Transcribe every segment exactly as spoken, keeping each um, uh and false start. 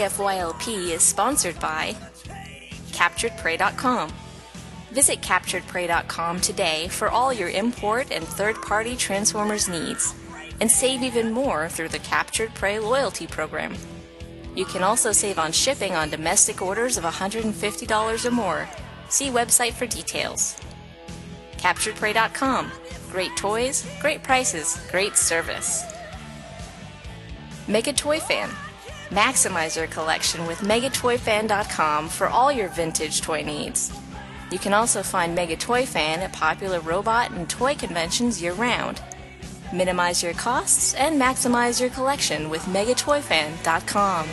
F Y L P is sponsored by Captured Prey dot com. Visit Captured Prey dot com today for all your import and third-party Transformers needs, and save even more through the Captured Prey loyalty program. You can also save on shipping on domestic orders of one hundred fifty dollars or more. See website for details. Captured Prey dot com. Great toys, great prices, great service. Mega Toy Fan. Maximize your collection with Mega Toy Fan dot com for all your vintage toy needs. You can also find Mega Toy Fan at popular robot and toy conventions year-round. Minimize your costs and maximize your collection with Mega Toy Fan dot com.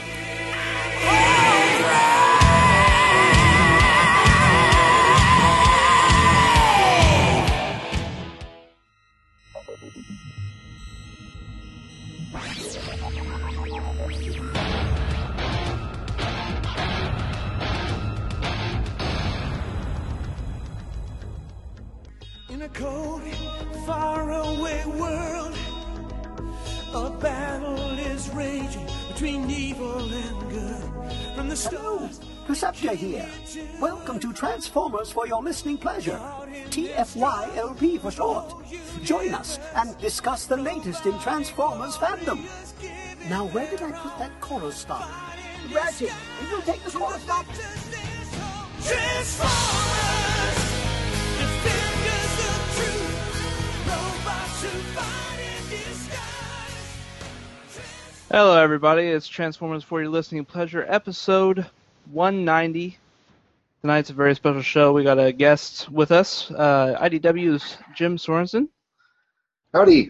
In a cold, faraway world, a battle is raging between evil and good. From the stars, Perceptor here. Welcome to Transformers for your listening pleasure. T F Y L P for short. Join us and discuss the latest in Transformers fandom. Now, where did I put that chorus stop? Ratchet, you will take the chorus stop. Transformers, defenders of truth, robots who fight in disguise. Hello, everybody. It's Transformers for your listening pleasure, episode one ninety. Tonight's a very special show. We got a guest with us, uh, I D W's Jim Sorensen. Howdy.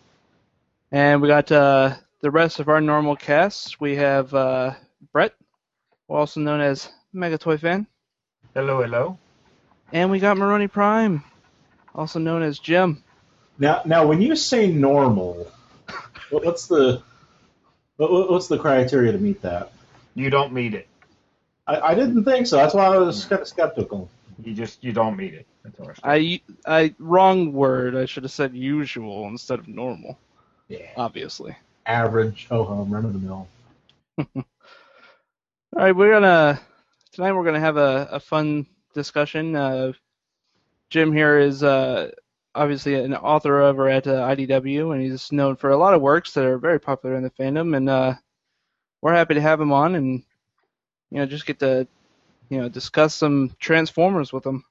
And we got uh, the rest of our normal cast. We have uh, Brett, also known as Mega Toy Fan. Hello, hello. And we got Maroni Prime, also known as Jim. Now, now, when you say normal, what- what's the what- what's the criteria to meet that? You don't meet it. I, I didn't think so. That's why I was kind of skeptical. You just you don't meet it. That's all right. I, I wrong word. I should have said usual instead of normal. Yeah. Obviously. Average, ho hum, run of the mill. All right, we're gonna tonight. We're gonna have a, a fun discussion. Uh, Jim here is uh, obviously an author over at uh, I D W, and he's known for a lot of works that are very popular in the fandom. And uh, we're happy to have him on, and you know, just get to you know discuss some Transformers with him.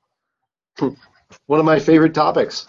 One of my favorite topics.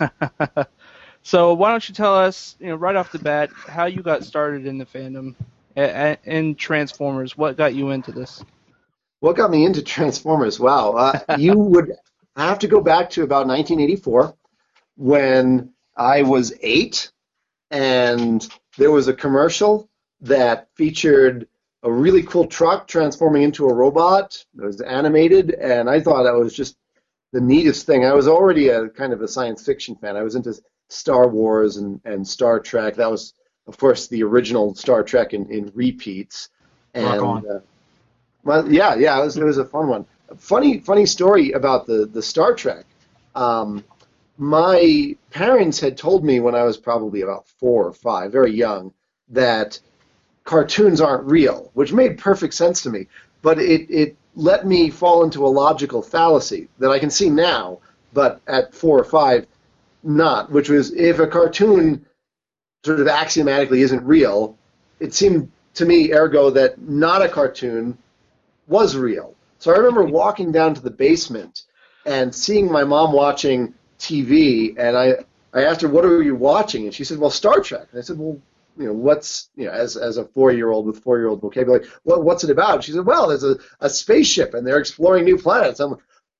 So why don't you tell us, you know, right off the bat, how you got started in the fandom, a- a- in Transformers? What got you into this? What got me into Transformers? Wow. Uh, you would have to go back to about nineteen eighty-four when I was eight, and there was a commercial that featured a really cool truck transforming into a robot. It was animated, and I thought that was just the neatest thing. I was already a kind of a science fiction fan. I was into Star Wars and, and Star Trek. That was, of course, the original Star Trek in, in repeats. And Rock on. Uh, well, yeah, yeah, it was, it was a fun one. Funny, funny story about the, the Star Trek. Um, my parents had told me when I was probably about four or five, very young, that cartoons aren't real, which made perfect sense to me. But it, it let me fall into a logical fallacy that I can see now, but at four or five, not, which was if a cartoon sort of axiomatically isn't real, it seemed to me, ergo, that not a cartoon was real. So I remember walking down to the basement and seeing my mom watching T V, and I, I asked her, what are you watching? And she said, well, Star Trek. And I said, well, you know, what's, you know, as as a four-year-old with four-year-old vocabulary, what, what's it about? She said, well, there's a, a spaceship, and they're exploring new planets. I'm like,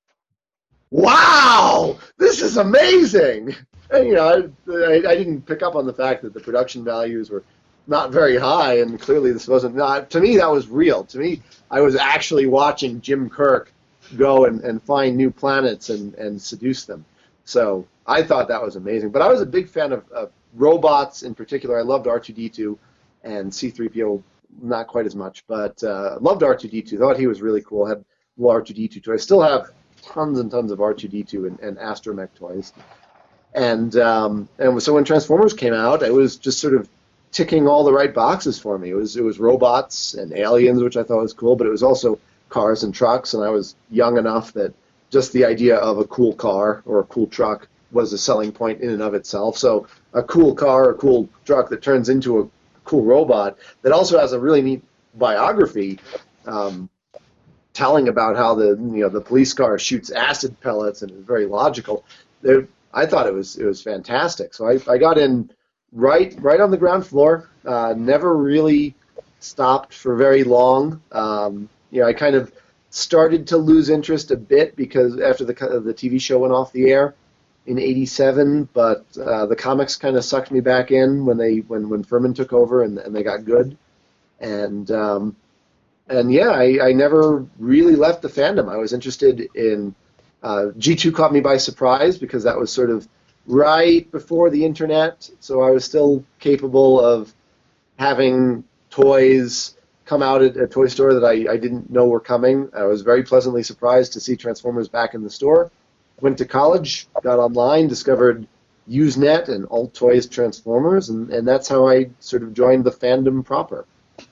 wow, this is amazing. And, you know, I, I didn't pick up on the fact that the production values were not very high, and clearly this wasn't, not, to me, that was real. To me, I was actually watching Jim Kirk go and, and find new planets and, and seduce them. So I thought that was amazing. But I was a big fan of, of robots in particular. I loved R two D two and C three P O, not quite as much, but uh, loved R two D two. Thought he was really cool. Had little R two D two toys. I still have tons and tons of R two D two and, and Astromech toys. And um, and so when Transformers came out, it was just sort of ticking all the right boxes for me. It was it was robots and aliens, which I thought was cool, but it was also cars and trucks, and I was young enough that just the idea of a cool car or a cool truck was a selling point in and of itself. So a cool car, a cool truck that turns into a cool robot that also has a really neat biography, um, telling about how the you know the police car shoots acid pellets and is very logical. There, I thought it was it was fantastic. So I, I got in right right on the ground floor. Uh, never really stopped for very long. Um, you know, I kind of started to lose interest a bit because after the the T V show went off the air in eighty-seven, but uh, the comics kind of sucked me back in when they when, when Furman took over and, and they got good. And um, and yeah, I, I never really left the fandom. I was interested in uh, G two caught me by surprise because that was sort of right before the internet, so I was still capable of having toys come out at a toy store that I, I didn't know were coming. I was very pleasantly surprised to see Transformers back in the store. Went to college, got online, discovered Usenet and Alt Toys Transformers, and, and that's how I sort of joined the fandom proper.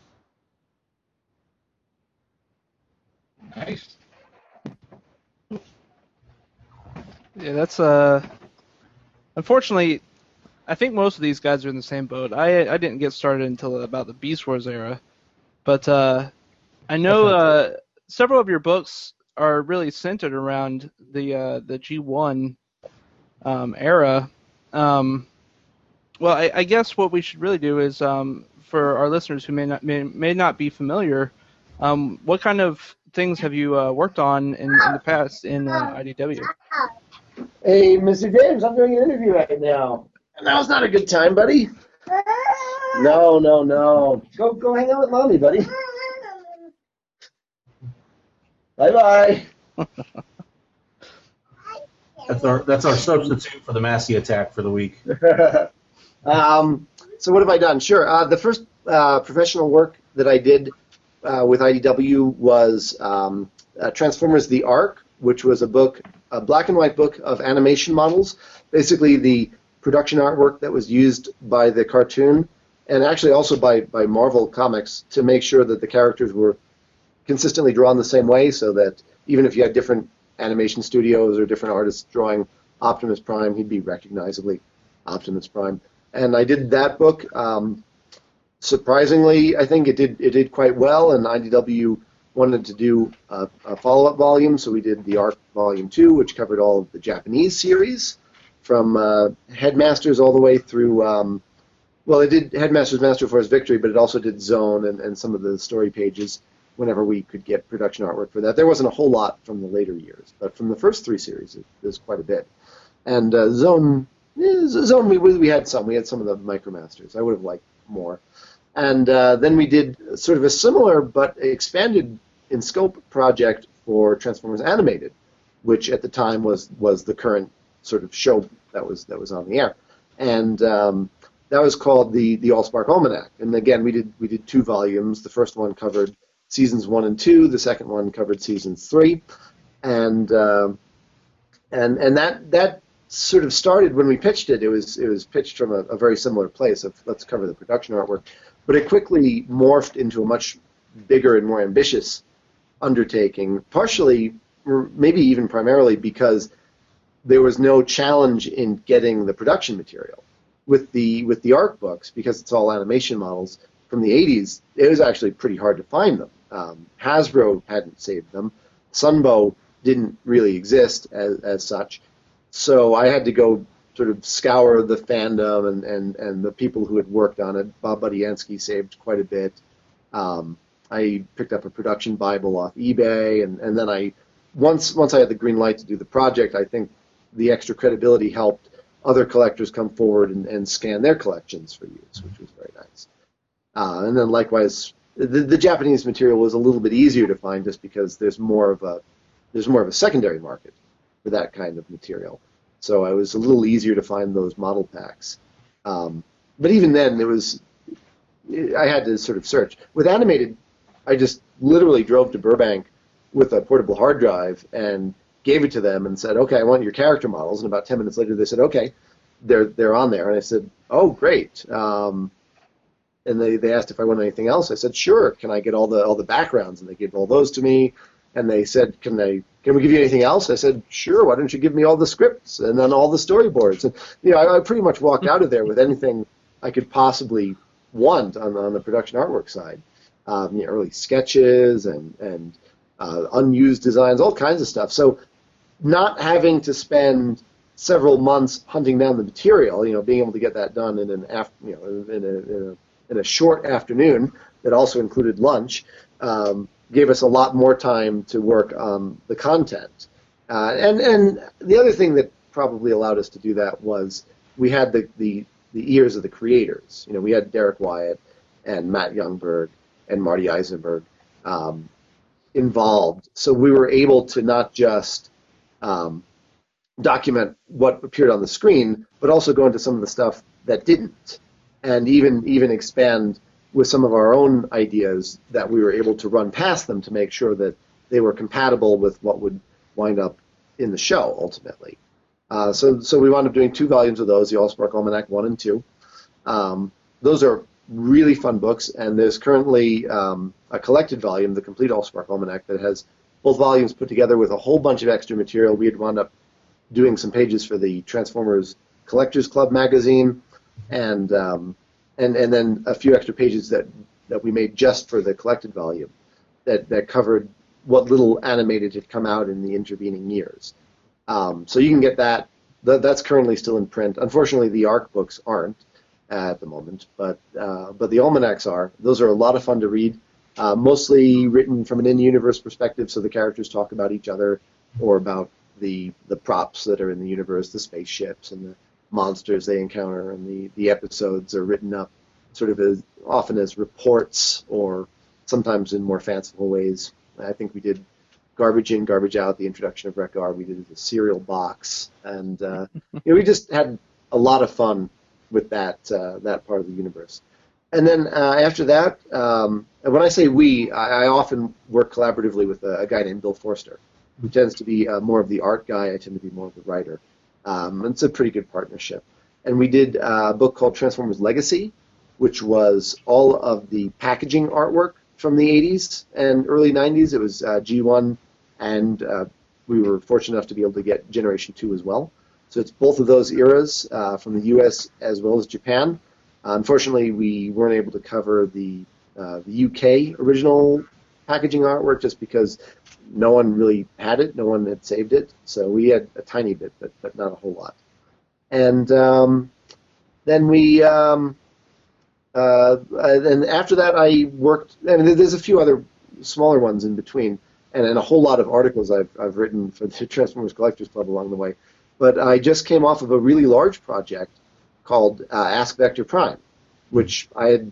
Nice. Yeah, that's uh. Unfortunately, I think most of these guys are in the same boat. I I didn't get started until about the Beast Wars era, but uh, I know uh, several of your books are really centered around the uh, the G one um, era. Um, well, I, I guess what we should really do is um, for our listeners who may not may, may not be familiar, um, what kind of things have you uh, worked on in, in the past in uh, I D W? Hey, Mister James, I'm doing an interview right now. Now's not a good time, buddy. No, no, no. Go, go hang out with Mommy, buddy. Bye-bye. That's our that's our substitute for the Massey attack for the week. um, so what have I done? Sure. Uh, the first uh, professional work that I did uh, with I D W was um, uh, Transformers: The Ark, which was a book, a black and white book of animation models, basically the production artwork that was used by the cartoon, and actually also by, by Marvel Comics to make sure that the characters were consistently drawn the same way, so that even if you had different animation studios or different artists drawing Optimus Prime, he'd be recognizably Optimus Prime. And I did that book. Um, surprisingly, I think it did it did quite well, and I D W wanted to do a, a follow-up volume, so we did the Ark Volume two, which covered all of the Japanese series, from uh, Headmasters all the way through, um, well, it did Headmasters Master Force Victory, but it also did Zone and, and some of the story pages whenever we could get production artwork for that. There wasn't a whole lot from the later years, but from the first three series, it was quite a bit. And uh, Zone, eh, Zone we, we had some. We had some of the Micromasters. I would have liked more. And uh, then we did sort of a similar but expanded in scope project for Transformers Animated, which at the time was, was the current sort of show that was that was on the air. And um, that was called the the Allspark Almanac. And again, we did we did two volumes. The first one covered seasons one and two. The second one covered seasons three. And uh, and and that that sort of started when we pitched it. It was it was pitched from a, a very similar place of let's cover the production artwork. But it quickly morphed into a much bigger and more ambitious undertaking, partially, or maybe even primarily, because there was no challenge in getting the production material. With the with the Ark books, because it's all animation models from the eighties, it was actually pretty hard to find them. Um, Hasbro hadn't saved them. Sunbow didn't really exist as, as such. So I had to go sort of scour the fandom and, and, and the people who had worked on it. Bob Budiansky saved quite a bit. Um, I picked up a production Bible off eBay, and, and then I once once I had the green light to do the project, I think the extra credibility helped other collectors come forward and, and scan their collections for use, which was very nice. Uh, and then likewise, the, the Japanese material was a little bit easier to find just because there's more of a there's more of a secondary market for that kind of material. So it was a little easier to find those model packs. Um, but even then, it was I had to sort of search. With Animated, I just literally drove to Burbank with a portable hard drive and gave it to them and said, okay, I want your character models. And about ten minutes later, they said, okay, they're they're on there. And I said, oh, great. Um, and they, they asked if I wanted anything else. I said, sure. Can I get all the all the backgrounds? And they gave all those to me. And they said, can they can we give you anything else? I said, sure. Why don't you give me all the scripts and then all the storyboards? And you know, I, I pretty much walked out of there with anything I could possibly want on on the production artwork side. Um, you know, early sketches and and uh, unused designs, all kinds of stuff. So not having to spend several months hunting down the material, you know, being able to get that done in an af- you know, in a, in a, in a short afternoon that also included lunch, um, gave us a lot more time to work on the content. Uh, and and the other thing that probably allowed us to do that was we had the, the, the ears of the creators. You know, we had Derek Wyatt and Matt Youngberg and Marty Eisenberg um, involved. So we were able to not just um, document what appeared on the screen, but also go into some of the stuff that didn't, and even even expand with some of our own ideas that we were able to run past them to make sure that they were compatible with what would wind up in the show ultimately. Uh, so so we wound up doing two volumes of those, the Allspark Almanac one and two. Um, those are really fun books, and there's currently um, a collected volume, the Complete Allspark Almanac, that has both volumes put together with a whole bunch of extra material. We had wound up doing some pages for the Transformers Collectors Club magazine, and um, and and then a few extra pages that, that we made just for the collected volume that, that covered what little animated had come out in the intervening years. Um, so you can get that. Th- that's currently still in print. Unfortunately, the ARC books aren't at the moment, but uh, but the almanacs are. Those are a lot of fun to read, uh, mostly written from an in-universe perspective, so the characters talk about each other or about the the props that are in the universe, the spaceships and the monsters they encounter, and the, the episodes are written up sort of as often as reports or sometimes in more fanciful ways. I think we did Garbage In, Garbage Out, the introduction of Wreck-Gar. We did the cereal box, and uh, you know, we just had a lot of fun with that uh, that part of the universe. And then uh, after that, um, and when I say we, I, I often work collaboratively with a, a guy named Bill Forster, who tends to be uh, more of the art guy. I tend to be more of the writer. Um, it's a pretty good partnership. And we did uh, a book called Transformers Legacy, which was all of the packaging artwork from the eighties and early nineties. It was uh, G one, and uh, we were fortunate enough to be able to get Generation two as well. So it's both of those eras uh, from the U S as well as Japan. Uh, unfortunately, we weren't able to cover the, uh, the U K original packaging artwork just because no one really had it. No one had saved it. So we had a tiny bit, but, but not a whole lot. And um, then we, um, uh, and after that I worked, I mean, there's a few other smaller ones in between, and, and a whole lot of articles I've, I've written for the Transformers Collectors Club along the way. But I just came off of a really large project called uh, Ask Vector Prime, which I had,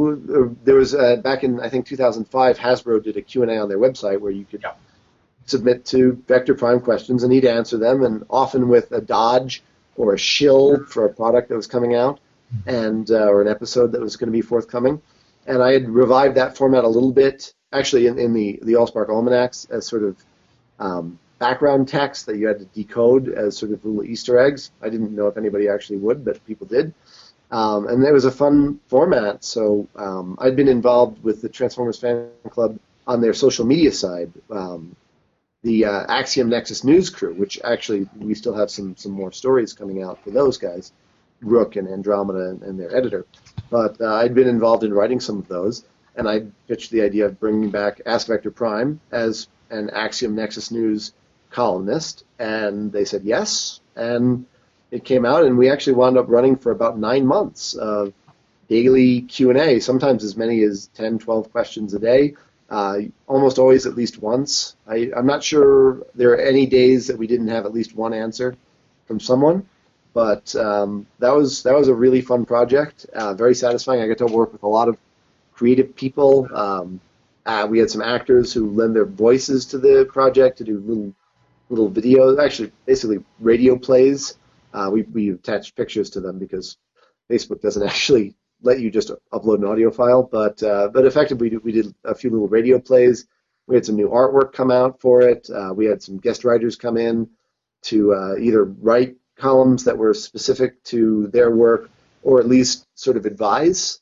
there was, uh, back in, I think, two thousand five, Hasbro did a Q and A on their website where you could yeah. submit to Vector Prime questions, and he'd answer them, and often with a dodge or a shill for a product that was coming out, and uh, or an episode that was going to be forthcoming. And I had revived that format a little bit, actually in, in the, the Allspark Almanacs, as sort of um, background text that you had to decode as sort of little Easter eggs. I didn't know if anybody actually would, but people did. Um, and it was a fun format, so um, I'd been involved with the Transformers Fan Club on their social media side, um, the uh, Axiom Nexus News Crew, which actually we still have some, some more stories coming out for those guys, Rook and Andromeda and, and their editor. But uh, I'd been involved in writing some of those, and I pitched the idea of bringing back Ask Vector Prime as an Axiom Nexus News columnist, and they said yes, and it came out, and we actually wound up running for about nine months of daily Q and A, sometimes as many as ten, twelve questions a day, uh, almost always at least once. I, I'm not sure there are any days that we didn't have at least one answer from someone, but um, that was that was a really fun project, uh, very satisfying. I got to work with a lot of creative people. Um, uh, we had some actors who lend their voices to the project to do little little videos, actually basically radio plays. Uh, we, we attached pictures to them because Facebook doesn't actually let you just upload an audio file, but uh, but effectively we did a few little radio plays. We had some new artwork come out for it. Uh, we had some guest writers come in to uh, either write columns that were specific to their work or at least sort of advise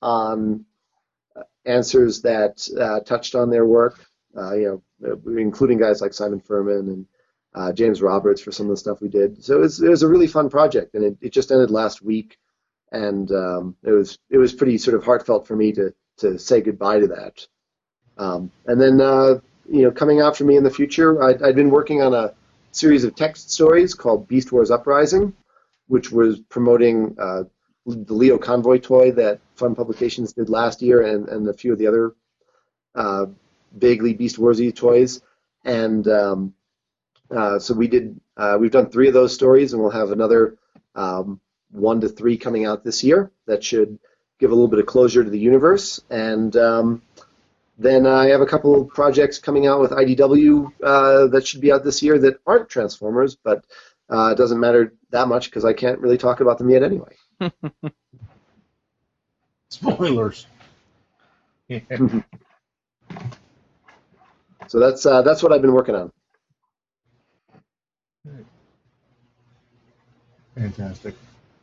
on answers that uh, touched on their work, uh, you know, including guys like Simon Furman and uh, James Roberts for some of the stuff we did. So it was, it was a really fun project, and it, it just ended last week, and um, it was it was pretty sort of heartfelt for me to to say goodbye to that. Um, and then, uh, you know, coming out for me in the future, I'd, I'd been working on a series of text stories called Beast Wars Uprising, which was promoting uh, the Leo Convoy toy that Fun Publications did last year, and, and a few of the other uh, vaguely Beast Warsy toys. And um, uh, so we did. Uh, we've done three of those stories, and we'll have another um, one to three coming out this year. That should give a little bit of closure to the universe. And um, then I have a couple of projects coming out with I D W uh, that should be out this year that aren't Transformers, but uh, it doesn't matter that much because I can't really talk about them yet anyway. Spoilers. So that's uh, that's what I've been working on. Fantastic.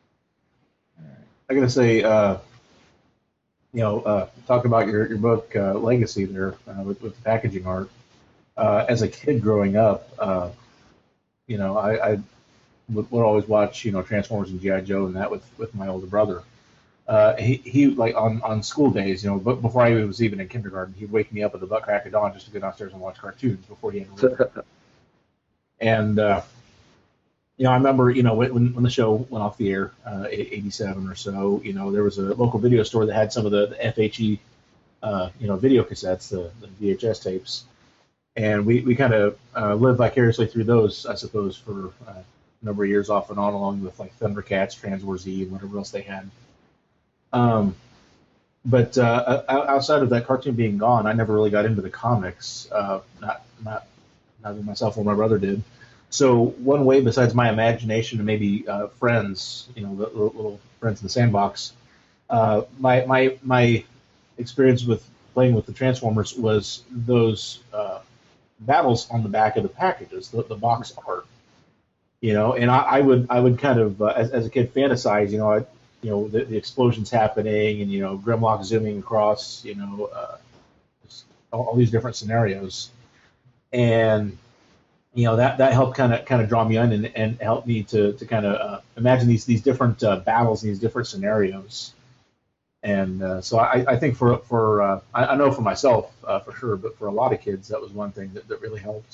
I gotta say, uh, you know, uh, talk about your your book uh, Legacy there uh, with, with the packaging art. Uh, as a kid growing up, uh, you know, I, I would, would always watch, you know, Transformers and G I. Joe and that with, with my older brother. Uh, he, he like on, on school days, you know, but before I was even in kindergarten, he'd wake me up at the butt crack of dawn just to go downstairs and watch cartoons before he had to read. And uh, you know, I remember, you know, when when the show went off the air, uh, eighty-seven or so, you know, there was a local video store that had some of the, the F H E, uh, you know, video cassettes, the, the V H S tapes, and we we kind of uh, lived vicariously through those, I suppose, for uh, a number of years off and on, along with like Thundercats, Transwars Z, and whatever else they had. Um, but uh, outside of that cartoon being gone, I never really got into the comics. Uh, not not not myself or my brother did. So one way, besides my imagination and maybe uh, friends, you know, the little, little friends in the sandbox, uh, my my my experience with playing with the Transformers was those uh, battles on the back of the packages, the, the box art. You know, and I, I would I would kind of uh, as as a kid fantasize, you know, I, you know, the, the explosions happening, and you know, Grimlock zooming across, you know, uh, all, all these different scenarios, and you know, that, that helped kind of kind of draw me in and, and help me to to kind of uh, imagine these these different uh, battles, these different scenarios, and uh, so I, I think for for uh, I, I know for myself uh, for sure, but for a lot of kids, that was one thing that, that really helped.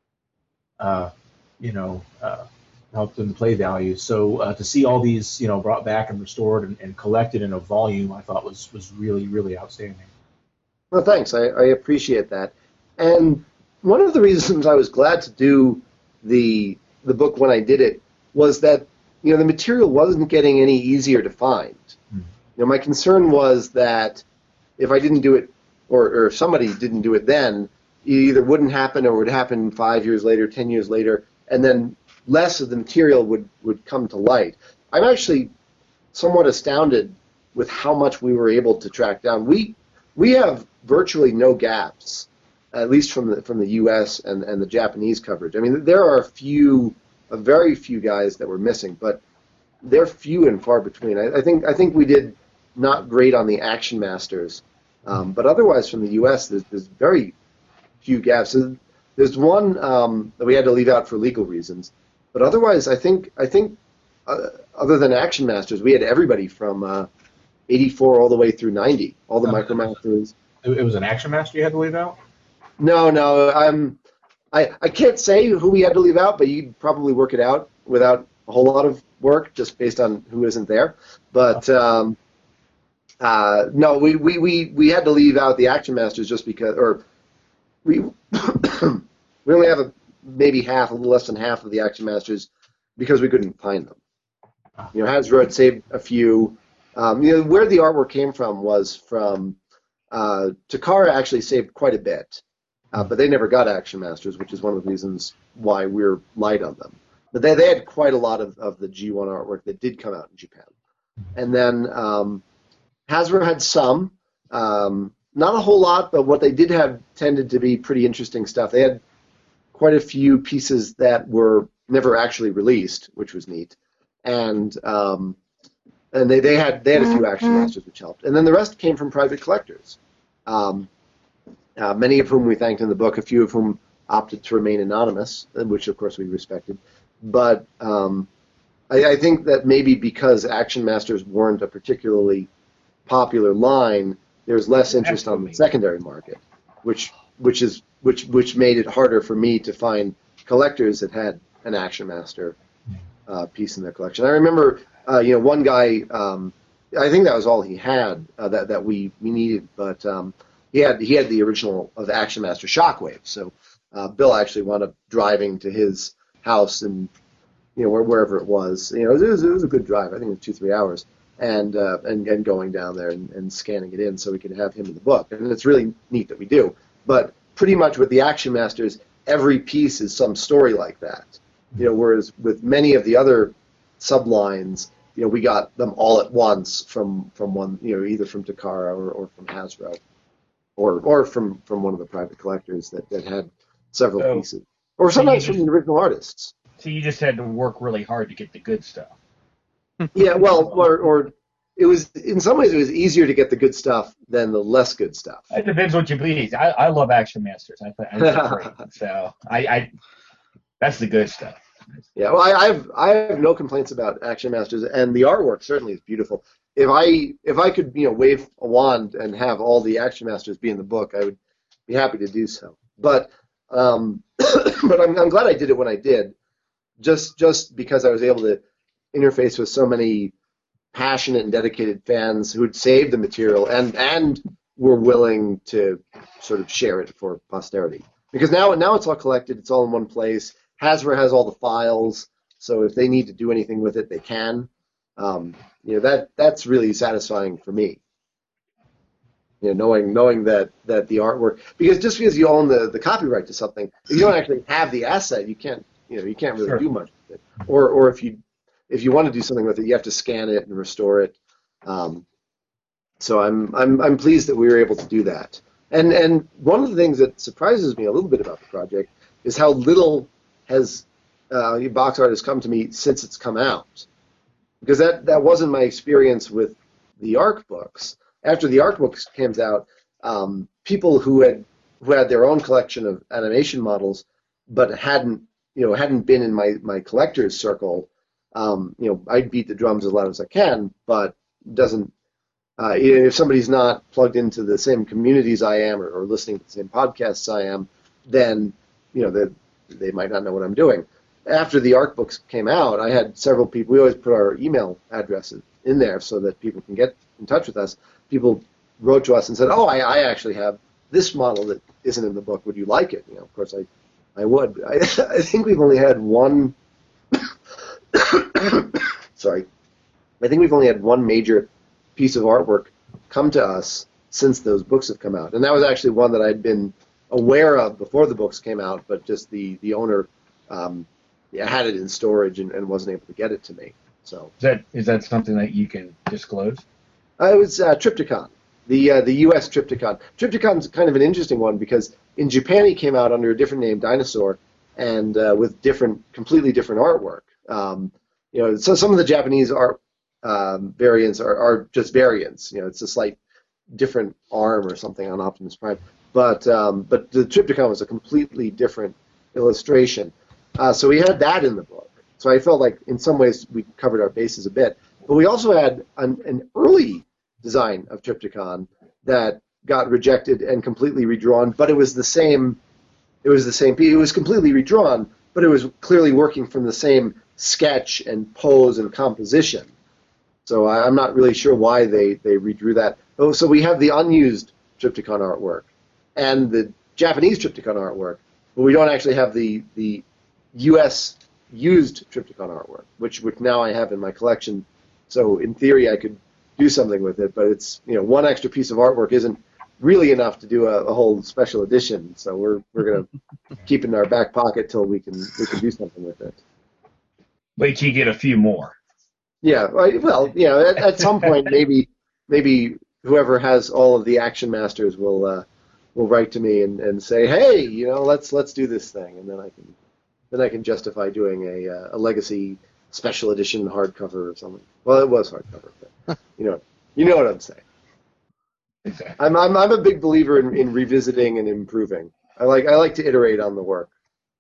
Uh, you know. Uh, helped in the play value. So uh, to see all these, you know, brought back and restored and, and collected in a volume, I thought was was really, really outstanding. Well, thanks. I, I appreciate that. And one of the reasons I was glad to do the the book when I did it was that, you know, the material wasn't getting any easier to find. Mm-hmm. You know, my concern was that if I didn't do it, or, or if somebody didn't do it then, it either wouldn't happen or would happen five years later, ten years later, and then less of the material would, would come to light. I'm actually somewhat astounded with how much we were able to track down. We we have virtually no gaps, at least from the from the U S and, and the Japanese coverage. I mean, there are a few, a very few guys that were missing, but they're few and far between. I, I think I think we did not great on the Action Masters, um, but otherwise from the U S there's, there's very few gaps. There's one um, that we had to leave out for legal reasons. But otherwise, I think I think uh, other than Action Masters, we had everybody from uh, eighty-four all the way through ninety, all the uh, Micromasters. It was an Action Master you had to leave out? No, no, I'm I I can't say who we had to leave out, but you'd probably work it out without a whole lot of work, just based on who isn't there. But um, uh, no, we, we, we, we had to leave out the Action Masters just because, or we we only have a. maybe half, a little less than half of the Action Masters because we couldn't find them. You know, Hasbro had saved a few. Um, you know, where the artwork came from was from uh, Takara actually saved quite a bit, uh, but they never got Action Masters, which is one of the reasons why we're light on them. But they, they had quite a lot of, of the G one artwork that did come out in Japan. And then um, Hasbro had some, um, not a whole lot, but what they did have tended to be pretty interesting stuff. They had quite a few pieces that were never actually released, which was neat. And um, and they, they had they had a few Action Masters which helped, and then the rest came from private collectors, um, uh, many of whom we thanked in the book, a few of whom opted to remain anonymous, which of course we respected, but um, I, I think that maybe because Action Masters weren't a particularly popular line, there's less interest Absolutely. on the secondary market, which which is which which made it harder for me to find collectors that had an Action Master uh, piece in their collection. I remember, uh, you know, one guy. Um, I think that was all he had uh, that that we, we needed, but um, he had he had the original of the Action Master Shockwave. So uh, Bill actually wound up driving to his house and you know where, wherever it was. You know, it was, it was a good drive. I think it was two three hours, and uh, and and going down there and, and scanning it in so we could have him in the book. And it's really neat that we do. But pretty much with the Action Masters, every piece is some story like that. You know, whereas with many of the other sublines, you know, we got them all at once from, from one, you know, either from Takara or, or from Hasbro, or or from, from one of the private collectors that, that had several so, pieces, or sometimes so from just, the original artists. So you just had to work really hard to get the good stuff. Yeah, well, or or it was in some ways it was easier to get the good stuff than the less good stuff. It depends what you believe. I, I love Action Masters. I, I think they're great. So I, I that's the good stuff. Yeah, well, I, I have I have no complaints about Action Masters, and the artwork certainly is beautiful. If I if I could you know wave a wand and have all the Action Masters be in the book, I would be happy to do so. But um, but I'm I'm glad I did it when I did, just just because I was able to interface with so many passionate and dedicated fans who had saved the material and and were willing to sort of share it for posterity. Because now now it's all collected, it's all in one place. Hasbro has all the files, so if they need to do anything with it, they can. Um, you know that that's really satisfying for me. You know, knowing knowing that, that the artwork, because just because you own the, the copyright to something, if you don't actually have the asset, you can't you know you can't really sure. do much with it. Or or if you if you want to do something with it, you have to scan it and restore it. Um, so I'm I'm I'm pleased that we were able to do that. And and one of the things that surprises me a little bit about the project is how little has uh, box art has come to me since it's come out, because that, that wasn't my experience with the ARC books. After the ARC books came out, um, people who had who had their own collection of animation models, but hadn't you know hadn't been in my, my collector's circle, um, you know I'd beat the drums as loud as I can, but doesn't uh, if somebody's not plugged into the same communities I am or, or listening to the same podcasts I am, then you know the they might not know what I'm doing. After the ARC books came out, I had several people, we always put our email addresses in there so that people can get in touch with us. People wrote to us and said, oh, I, I actually have this model that isn't in the book. Would you like it? You know, of course, I, I would. I, I think we've only had one, sorry, I think we've only had one major piece of artwork come to us since those books have come out. And that was actually one that I'd been aware of before the books came out, but just the, the owner um, yeah, had it in storage and, and wasn't able to get it to me. So is that is that something that you can disclose? Uh, it was uh, Trypticon, the uh, the U S Trypticon. Trypticon's kind of an interesting one because in Japan he came out under a different name, Dinosaur, and uh, with different, completely different artwork. Um, you know, so some of the Japanese art um, variants are, are just variants. You know, it's a slight different arm or something on Optimus Prime. But um, but the Trypticon was a completely different illustration. Uh, so we had that in the book. So I felt like in some ways we covered our bases a bit. But we also had an, an early design of Trypticon that got rejected and completely redrawn. But it was the same. It was the same. It was completely redrawn, but it was clearly working from the same sketch and pose and composition. So I, I'm not really sure why they, they redrew that. Oh, so we have the unused Trypticon artwork and the Japanese Trypticon artwork, but we don't actually have the the U S used Trypticon artwork, which which now I have in my collection. So in theory, I could do something with it, but it's you know one extra piece of artwork isn't really enough to do a, a whole special edition. So we're we're gonna keep it in our back pocket till we can we can do something with it. Wait till you get a few more. Yeah, well, you know, at, at some point maybe maybe whoever has all of the Action Masters will uh, will write to me and, and say, hey, you know, let's let's do this thing, and then I can then I can justify doing a uh, a Legacy special edition hardcover or something. Well, it was hardcover. But you know, you know what I'm saying. Exactly. I'm I'm I'm a big believer in, in revisiting and improving. I like I like to iterate on the work.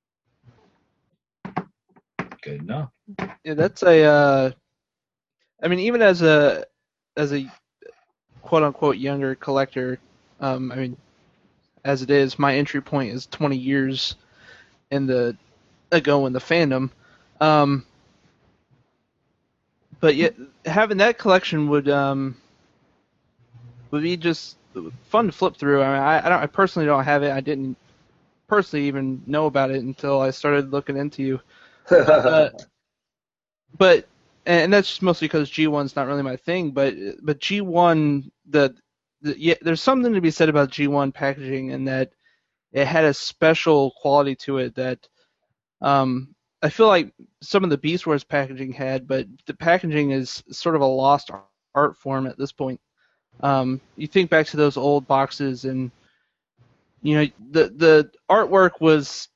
Good enough. Yeah, that's a. Uh, I mean, even as a as a quote unquote younger collector, um, I mean, as it is, my entry point is twenty years in the ago in the fandom. Um, but yet, having that collection would um, would be just fun to flip through. I mean, I, I don't, I personally don't have it. I didn't personally even know about it until I started looking into you. uh, but and that's just mostly because G one's not really my thing. But but G one the, the yeah, there's something to be said about G one packaging, and that it had a special quality to it that um, I feel like some of the Beast Wars packaging had, but the packaging is sort of a lost art form at this point. Um, you think back to those old boxes, and you know the the artwork was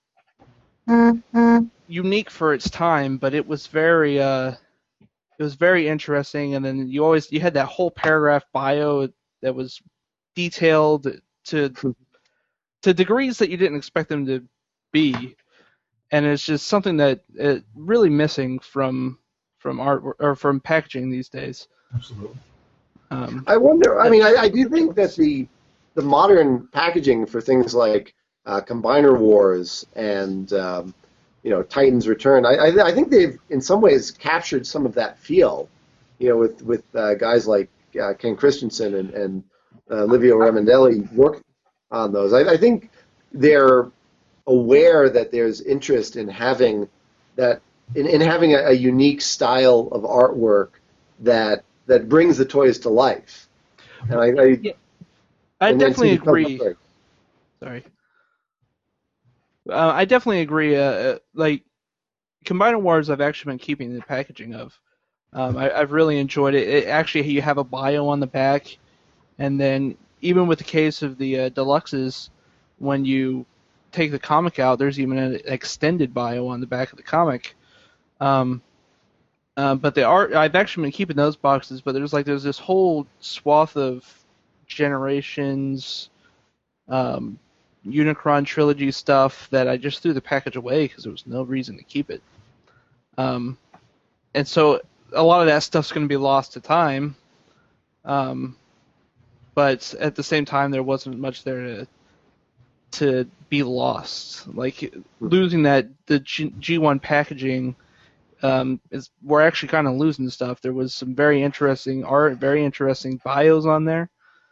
unique for its time, but it was very uh, it was very interesting. And then you always you had that whole paragraph bio that was detailed to to degrees that you didn't expect them to be, and it's just something that it really missing from from art or from packaging these days. Absolutely. Um, I wonder. I mean, I, I do think that the the modern packaging for things like uh, Combiner Wars and um, you know Titan's Return, I, I, I think they've in some ways captured some of that feel. You know, with with uh, guys like uh, Ken Christensen and, and uh, Livio Ramondelli work on those. I, I think they're aware that there's interest in having that in, in having a, a unique style of artwork that that brings the toys to life. And I, I, yeah. I and definitely so agree. Sorry. Uh, I definitely agree. Uh, like, Combiner Wars, I've actually been keeping the packaging of. Um, I, I've really enjoyed it. It. Actually, you have a bio on the back, and then even with the case of the uh, deluxes, when you take the comic out, there's even an extended bio on the back of the comic. Um, uh, but the art, I've actually been keeping those boxes, but there's like there's this whole swath of Generations, um, Unicron trilogy stuff that I just threw the package away because there was no reason to keep it. Um, and so a lot of that stuff's going to be lost to time. Um, but at the same time, there wasn't much there to to be lost. Like losing that the G- G1 packaging um, is we're actually kind of losing stuff. There was some very interesting art, very interesting bios on there.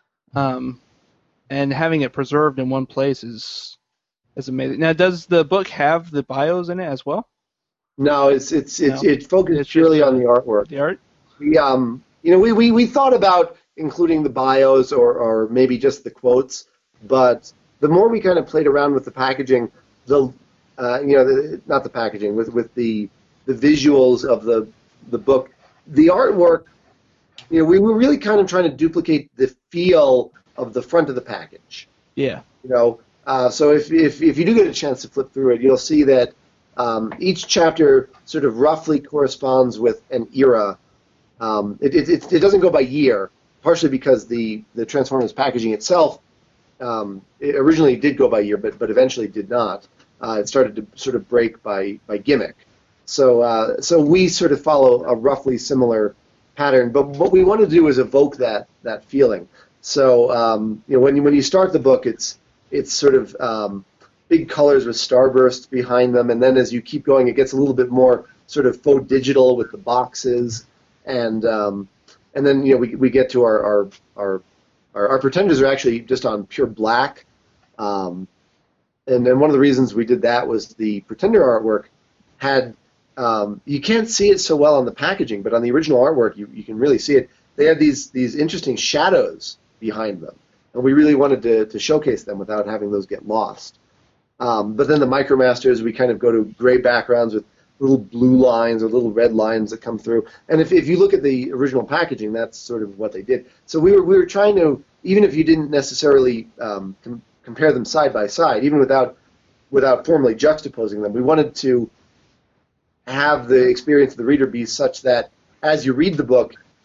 Um, and having it preserved in one place is is amazing. Now, does the book have the bios in it as well? No, it's it's it's No. it focused It's purely just, on uh, the artwork. The art? We um you know we, we, we thought about including the bios or, or maybe just the quotes, but the more we kind of played around with the packaging, the uh, you know the, not the packaging with with the the visuals of the the book, the artwork, you know, we were really kind of trying to duplicate the feel of the front of the package. Yeah. You know, uh, so if, if if you do get a chance to flip through it, you'll see that um, each chapter sort of roughly corresponds with an era. Um, it, it it doesn't go by year, partially because the the Transformers packaging itself um, it originally did go by year, but but eventually did not. Uh, it started to sort of break by by gimmick. So uh, so we sort of follow a roughly similar pattern, but what we want to do is evoke that that feeling. So um, you know, when you when you start the book, it's it's sort of um, big colors with starbursts behind them, and then as you keep going, it gets a little bit more sort of faux digital with the boxes, and um, and then you know we we get to our our our, our, our pretenders are actually just on pure black, um, and then one of the reasons we did that was the pretender artwork had um, you can't see it so well on the packaging, but on the original artwork you, you can really see it. They had these these interesting shadows behind them, and we really wanted to, to showcase them without having those get lost. Um, but then the MicroMasters, we kind of go to gray backgrounds with little blue lines or little red lines that come through. And if, if you look at the original packaging, that's sort of what they did. So we were we were trying to, even if you didn't necessarily um, com- compare them side by side, even without without formally juxtaposing them, we wanted to have the experience of the reader be such that as you read the book,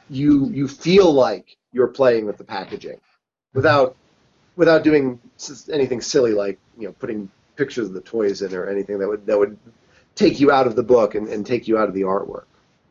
you you feel like you're playing with the packaging, without without doing anything silly like you know putting pictures of the toys in or anything that would that would take you out of the book and, and take you out of the artwork.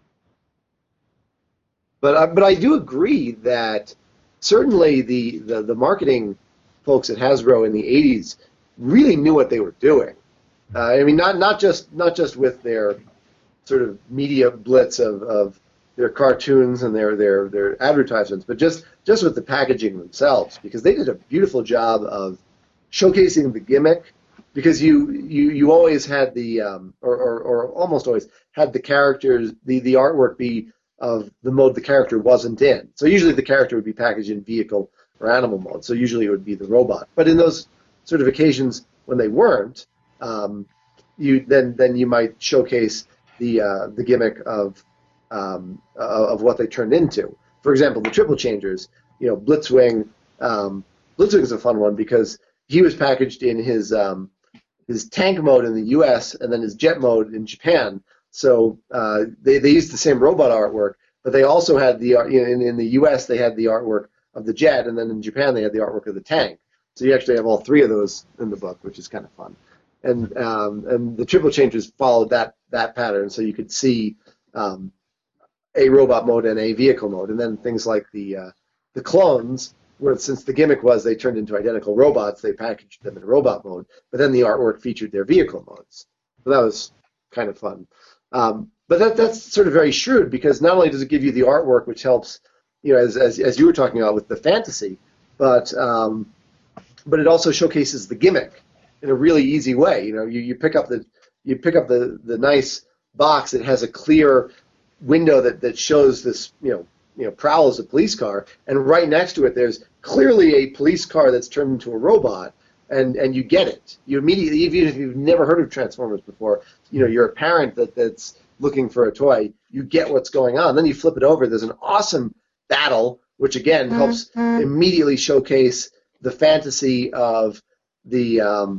But uh, but I do agree that certainly the, the, the marketing folks at Hasbro in the eighties really knew what they were doing. Uh, I mean, not not just not just with their sort of media blitz of, of their cartoons and their, their, their advertisements, but just, just with the packaging themselves, because they did a beautiful job of showcasing the gimmick, because you you, you always had the, um, or, or, or almost always had the characters, the, the artwork be of the mode the character wasn't in. So usually the character would be packaged in vehicle or animal mode, so usually it would be the robot. But in those sort of occasions when they weren't, um, you then then you might showcase the uh, the gimmick of um, of what they turned into. For example, the Triple Changers, you know, Blitzwing. Um, Blitzwing is a fun one because he was packaged in his um, his tank mode in the U S and then his jet mode in Japan. So uh, they they used the same robot artwork, but they also had the in in the U S they had the artwork of the jet, and then in Japan they had the artwork of the tank. So you actually have all three of those in the book, which is kind of fun. And um, and the Triple Changers followed that that pattern, so you could see um, a robot mode and a vehicle mode, and then things like the uh, the clones, where since the gimmick was they turned into identical robots, they packaged them in robot mode, but then the artwork featured their vehicle modes. So that was kind of fun. Um, but that that's sort of very shrewd, because not only does it give you the artwork, which helps, you know, as as, as you were talking about with the fantasy, but um, but it also showcases the gimmick in a really easy way. You know, you, you pick up the you pick up the, the nice box that has a clear window that, that shows this, you know, you know, Prowl is a police car, and right next to it there's clearly a police car that's turned into a robot, and, and you get it. You immediately, even if you've never heard of Transformers before, you know, you're a parent that, that's looking for a toy, you get what's going on. Then you flip it over, there's an awesome battle, which again helps mm-hmm. immediately showcase the fantasy of the um,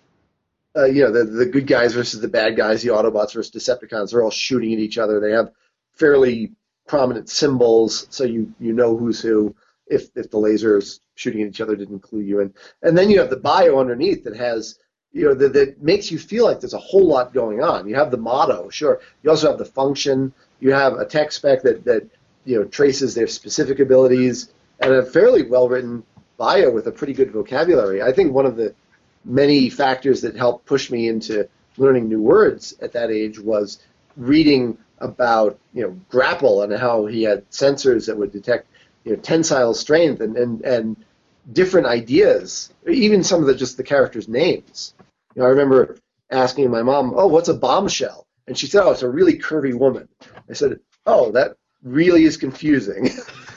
uh, you know, the the good guys versus the bad guys, the Autobots versus Decepticons. They're all shooting at each other. They have fairly prominent symbols, so you, you know who's who. If if the lasers shooting at each other didn't clue you in, and then you have the bio underneath that has, you know, that, that makes you feel like there's a whole lot going on. You have the motto, sure. You also have the function. You have a tech spec that that you know traces their specific abilities, and a fairly well written bio with a pretty good vocabulary. I think one of the many factors that helped push me into learning new words at that age was reading about, you know, Grapple and how he had sensors that would detect, you know, tensile strength and, and, and different ideas, even some of the just the characters' names. You know, I remember asking my mom, "Oh, what's a bombshell?" And she said, "Oh, it's a really curvy woman." I said, "Oh, that really is confusing."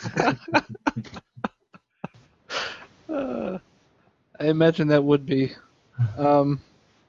uh, I imagine that would be. Um,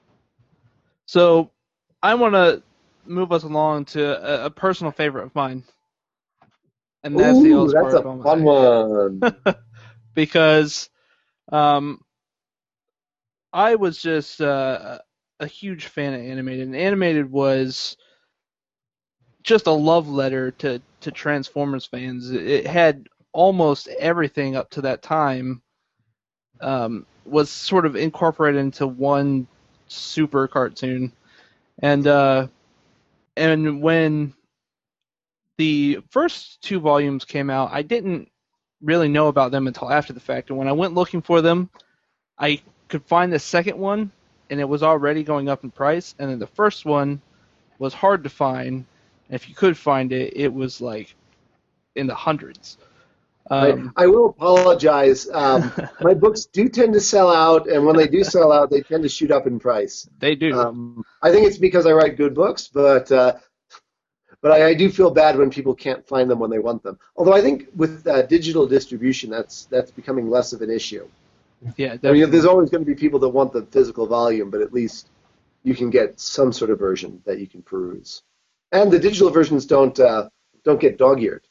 so I want to move us along to a, a personal favorite of mine, and that's Ooh, the All-Star that's a Bomb fun one. Because um, I was just uh, a huge fan of Animated, and Animated was just a love letter to, to Transformers fans. It had almost everything up to that time um, was sort of incorporated into one super cartoon. And uh, and when the first two volumes came out, I didn't really know about them until after the fact. And when I went looking for them, I could find the second one, and it was already going up in price. And then the first one was hard to find. And if you could find it, it was like in the hundreds. Um, I, I will apologize. Um, my books do tend to sell out, and when they do sell out, they tend to shoot up in price. They do. Um, I think it's because I write good books, but uh, but I, I do feel bad when people can't find them when they want them. Although I think with uh, digital distribution, that's that's becoming less of an issue. Yeah, I mean, there's always going to be people that want the physical volume, but at least you can get some sort of version that you can peruse. And the digital versions don't uh, don't get dog-eared.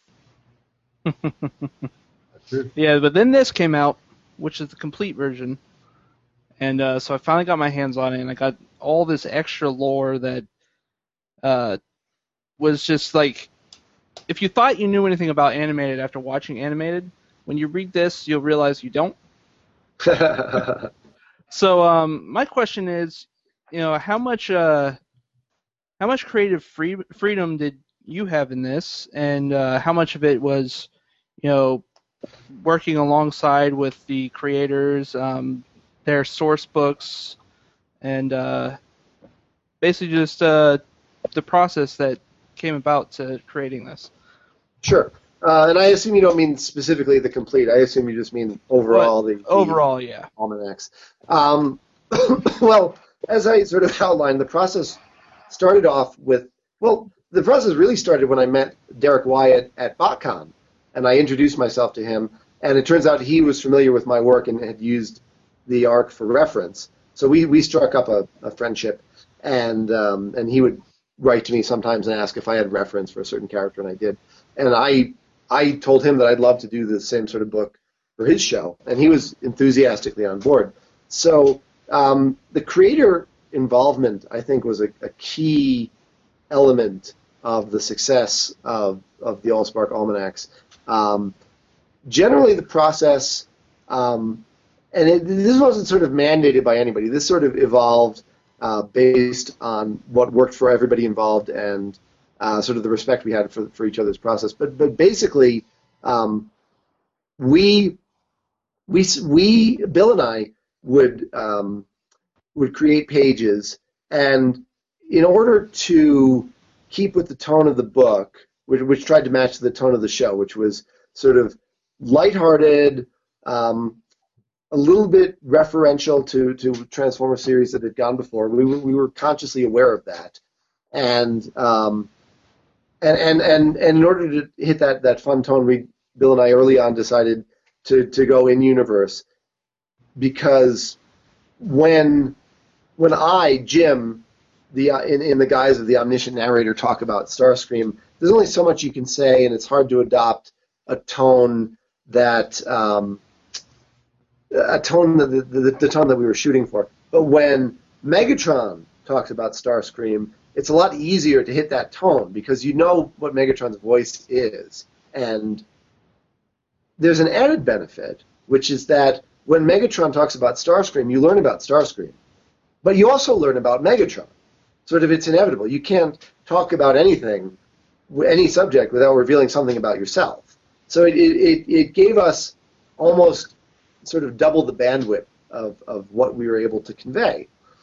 Yeah, but then this came out, which is the complete version, and uh, so I finally got my hands on it, and I got all this extra lore that uh, was just like if you thought you knew anything about animated after watching animated, when you read this, you'll realize you don't. So um, my question is, you know, how much uh, how much creative free, freedom did you have in this, and uh, how much of it was, you know, working alongside with the creators, um, their source books, and uh, basically just uh, the process that came about to creating this? Sure. Uh, and I assume you don't mean specifically the complete. I assume you just mean overall. The, the overall, yeah. Almanacs. Um, well, as I sort of outlined, the process started off with, well, the process really started when I met Derek Wyatt at BotCon, and I introduced myself to him, and it turns out he was familiar with my work and had used the ARC for reference. So we, we struck up a, a friendship, and um, and he would write to me sometimes and ask if I had reference for a certain character, and I did. And I I told him that I'd love to do the same sort of book for his show, and he was enthusiastically on board. So um, the creator involvement, I think, was a, a key element of the success of, of the AllSpark Almanacs. Um, generally, the process, um, and it, this wasn't sort of mandated by anybody. This sort of evolved uh, based on what worked for everybody involved and Uh, sort of the respect we had for for each other's process, but but basically, um, we we we Bill and I would um, would create pages, and in order to keep with the tone of the book, which, which tried to match the tone of the show, which was sort of lighthearted, um, a little bit referential to to Transformer series that had gone before. We were, we were consciously aware of that, and um, And, and and and in order to hit that, that fun tone, we Bill and I early on decided to, to go in universe, because when when I Jim the uh, in in the guise of the omniscient narrator talk about Starscream, there's only so much you can say, and it's hard to adopt a tone that um, a tone that the, the, the tone that we were shooting for. But when Megatron talks about Starscream, it's a lot easier to hit that tone because you know what Megatron's voice is. And there's an added benefit, which is that when Megatron talks about Starscream, you learn about Starscream. But you also learn about Megatron. Sort of, it's inevitable. You can't talk about anything, any subject, without revealing something about yourself. So it, it, it gave us almost sort of double the bandwidth of, of what we were able to convey.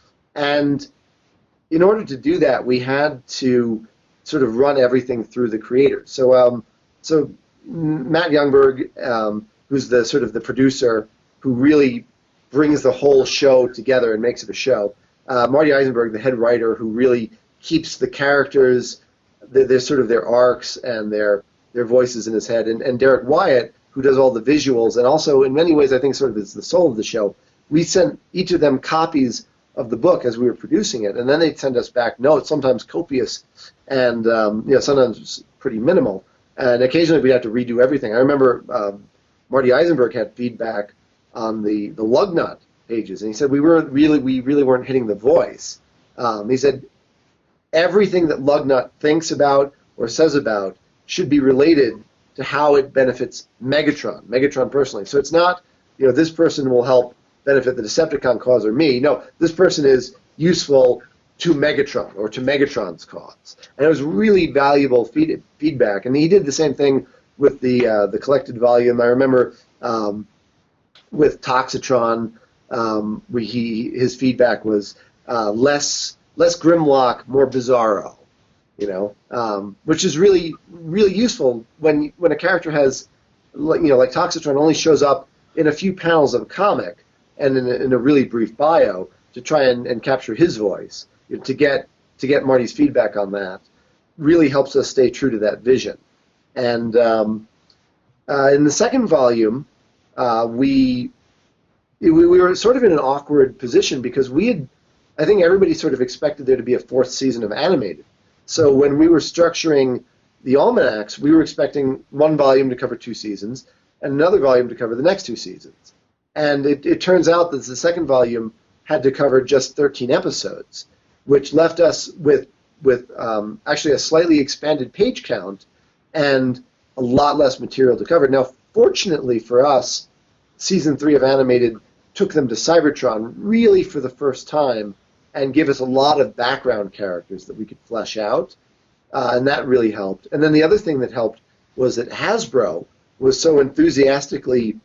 And in order to do that, we had to sort of run everything through the creators. So, um, so Matt Youngberg, um, who's the sort of the producer who really brings the whole show together and makes it a show. Uh, Marty Eisenberg, the head writer, who really keeps the characters, their, their sort of their arcs and their their voices in his head, and, and Derek Wyatt, who does all the visuals, and also in many ways I think sort of is the soul of the show. We sent each of them copies of the book as we were producing it, and then they'd send us back notes, sometimes copious, and um, you know, sometimes pretty minimal. And occasionally we'd have to redo everything. I remember um, Marty Eisenberg had feedback on the the Lugnut pages, and he said we were really we really weren't hitting the voice. Um, he said everything that Lugnut thinks about or says about should be related to how it benefits Megatron, Megatron personally. So it's not, you know, this person will help benefit the Decepticon cause or me. No, this person is useful to Megatron or to Megatron's cause. And it was really valuable feed, feedback. And he did the same thing with the uh, the collected volume. I remember um, with Toxitron, um, we, he his feedback was uh, less less Grimlock, more Bizarro. You know, um, which is really really useful when when a character has, you know, like Toxitron only shows up in a few panels of a comic and in a, in a really brief bio to try and, and capture his voice. You know, to get to get Marty's feedback on that really helps us stay true to that vision. And um, uh, in the second volume, uh, we, we we were sort of in an awkward position because we had, I think everybody sort of expected there to be a fourth season of animated. So when we were structuring the almanacs, we were expecting one volume to cover two seasons and another volume to cover the next two seasons. And it, it turns out that the second volume had to cover just thirteen episodes, which left us with with um, actually a slightly expanded page count and a lot less material to cover. Now, fortunately for us, season three of Animated took them to Cybertron really for the first time and gave us a lot of background characters that we could flesh out, uh, and that really helped. And then the other thing that helped was that Hasbro was so enthusiastically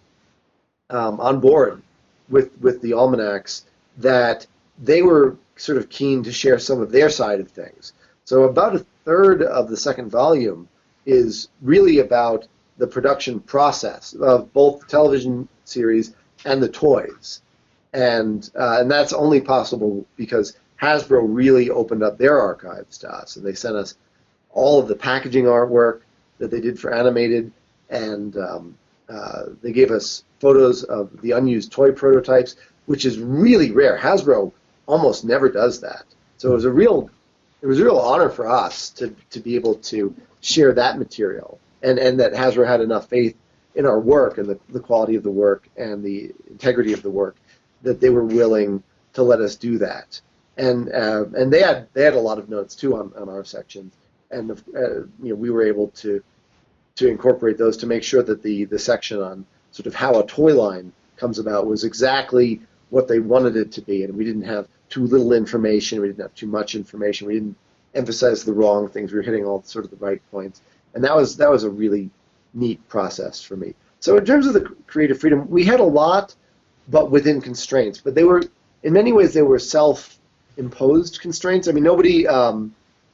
um, on board with, with the almanacs that they were sort of keen to share some of their side of things. So about a third of the second volume is really about the production process of both the television series and the toys. And uh, and that's only possible because Hasbro really opened up their archives to us, and they sent us all of the packaging artwork that they did for Animated, and um, uh, they gave us photos of the unused toy prototypes, which is really rare. Hasbro almost never does that. So it was a real it was a real honor for us to, to be able to share that material, and, and that Hasbro had enough faith in our work and the, the quality of the work and the integrity of the work that they were willing to let us do that. And uh, and they had they had a lot of notes too on, on our sections, and uh, you know we were able to to incorporate those to make sure that the the section on sort of how a toy line comes about was exactly what they wanted it to be, and we didn't have too little information, we didn't have too much information, we didn't emphasize the wrong things, we were hitting all sort of the right points, and that was that was a really neat process for me. So in terms of the creative freedom, we had a lot, but within constraints. But they were, in many ways, they were self-imposed constraints. I mean, nobody, um,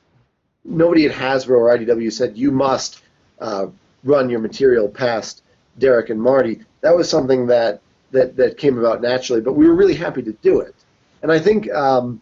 nobody at Hasbro or I D W said you must uh, run your material past Derek and Marty. That was something that that that came about naturally. But we were really happy to do it. And I think um,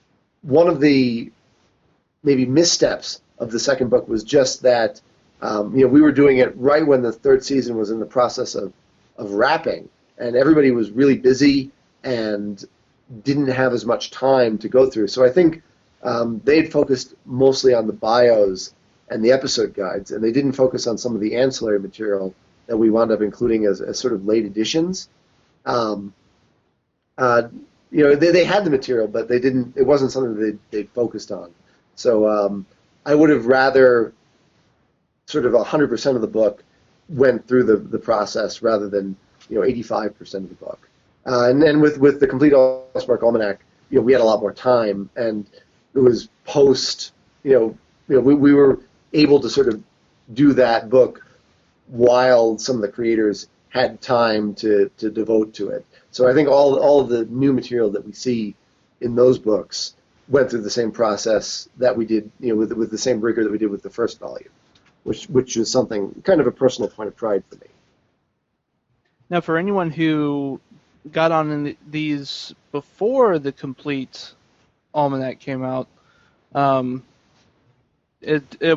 one of the maybe missteps of the second book was just that um, you know we were doing it right when the third season was in the process of of wrapping. And everybody was really busy and didn't have as much time to go through. So I think um, they'd focused mostly on the bios and the episode guides, and they didn't focus on some of the ancillary material that we wound up including as, as sort of late additions. Um, uh, you know, they, they had the material, but they didn't. It wasn't something that they, they focused on. So um, I would have rather sort of one hundred percent of the book went through the, the process rather than you know, eighty-five percent of the book. Uh, and then with, with the complete Allspark Almanac, you know, we had a lot more time, and it was post, you know, you know, we, we were able to sort of do that book while some of the creators had time to, to devote to it. So I think all all of the new material that we see in those books went through the same process that we did, you know, with with the same rigor that we did with the first volume, which which is something kind of a personal point of pride for me. Now, for anyone who got on in these before the complete almanac came out, um, it, it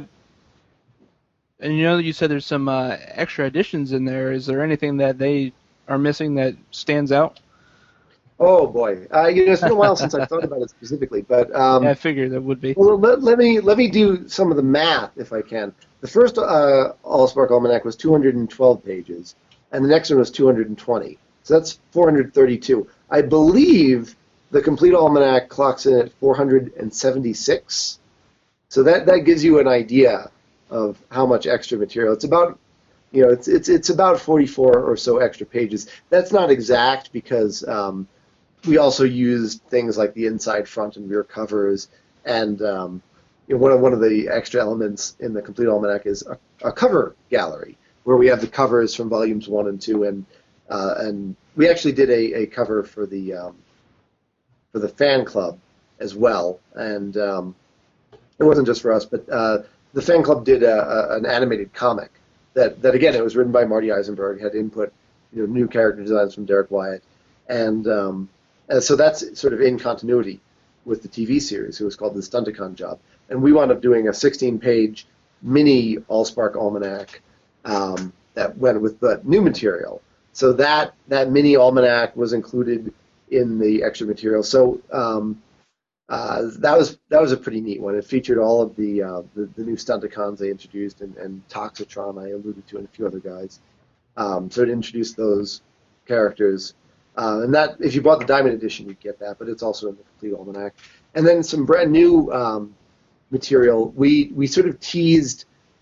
and you know you said there's some uh, extra additions in there. Is there anything that they are missing that stands out? Oh boy, uh, you know it's been a while since I've thought about it specifically, but um, yeah, I figured that would be. Well, let, let me let me do some of the math if I can. The first uh, Allspark Almanac was two hundred twelve pages. And the next one was two hundred twenty. So that's four hundred thirty-two. I believe the complete almanac clocks in at four hundred seventy-six. So that, that gives you an idea of how much extra material. It's about, you know, it's it's it's about forty-four or so extra pages. That's not exact because um, we also used things like the inside, front, and rear covers. And um, you know, one of one of the extra elements in the complete almanac is a, a cover gallery, where we have the covers from volumes one and two, and uh, and we actually did a, a cover for the um, for the fan club as well, and um, it wasn't just for us, but uh, the fan club did a, a, an animated comic that that again it was written by Marty Eisenberg, had input, you know, new character designs from Derek Wyatt, and, um, and so that's sort of in continuity with the T V series. It was called the Stunticon Job, and we wound up doing a sixteen-page mini Allspark Almanac. Um, that went with the new material. So that, that mini almanac was included in the extra material. So um, uh, that was that was a pretty neat one. It featured all of the uh, the, the new Stunticons they introduced, and, and Toxitron I alluded to, and a few other guys. Um, so it introduced those characters. Uh, and that, if you bought the Diamond Edition, you'd get that, but it's also in the complete almanac. And then some brand new um, material. We we sort of teased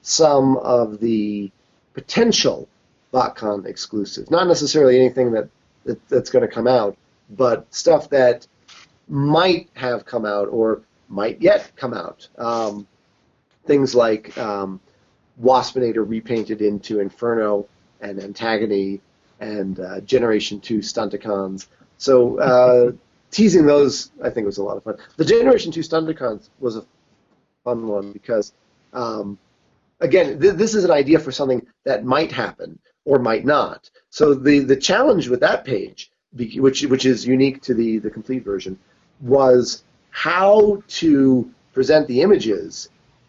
some of the potential BotCon exclusives. Not necessarily anything that, that that's going to come out, but stuff that might have come out or might yet come out. Um, things like um, Waspinator repainted into Inferno and Antagony and uh, Generation two Stunticons. So uh, teasing those, I think, was a lot of fun. The Generation two Stunticons was a fun one because, um, again, th- this is an idea for something that might happen or might not. So the, the challenge with that page, which which is unique to the, the complete version, was how to present the images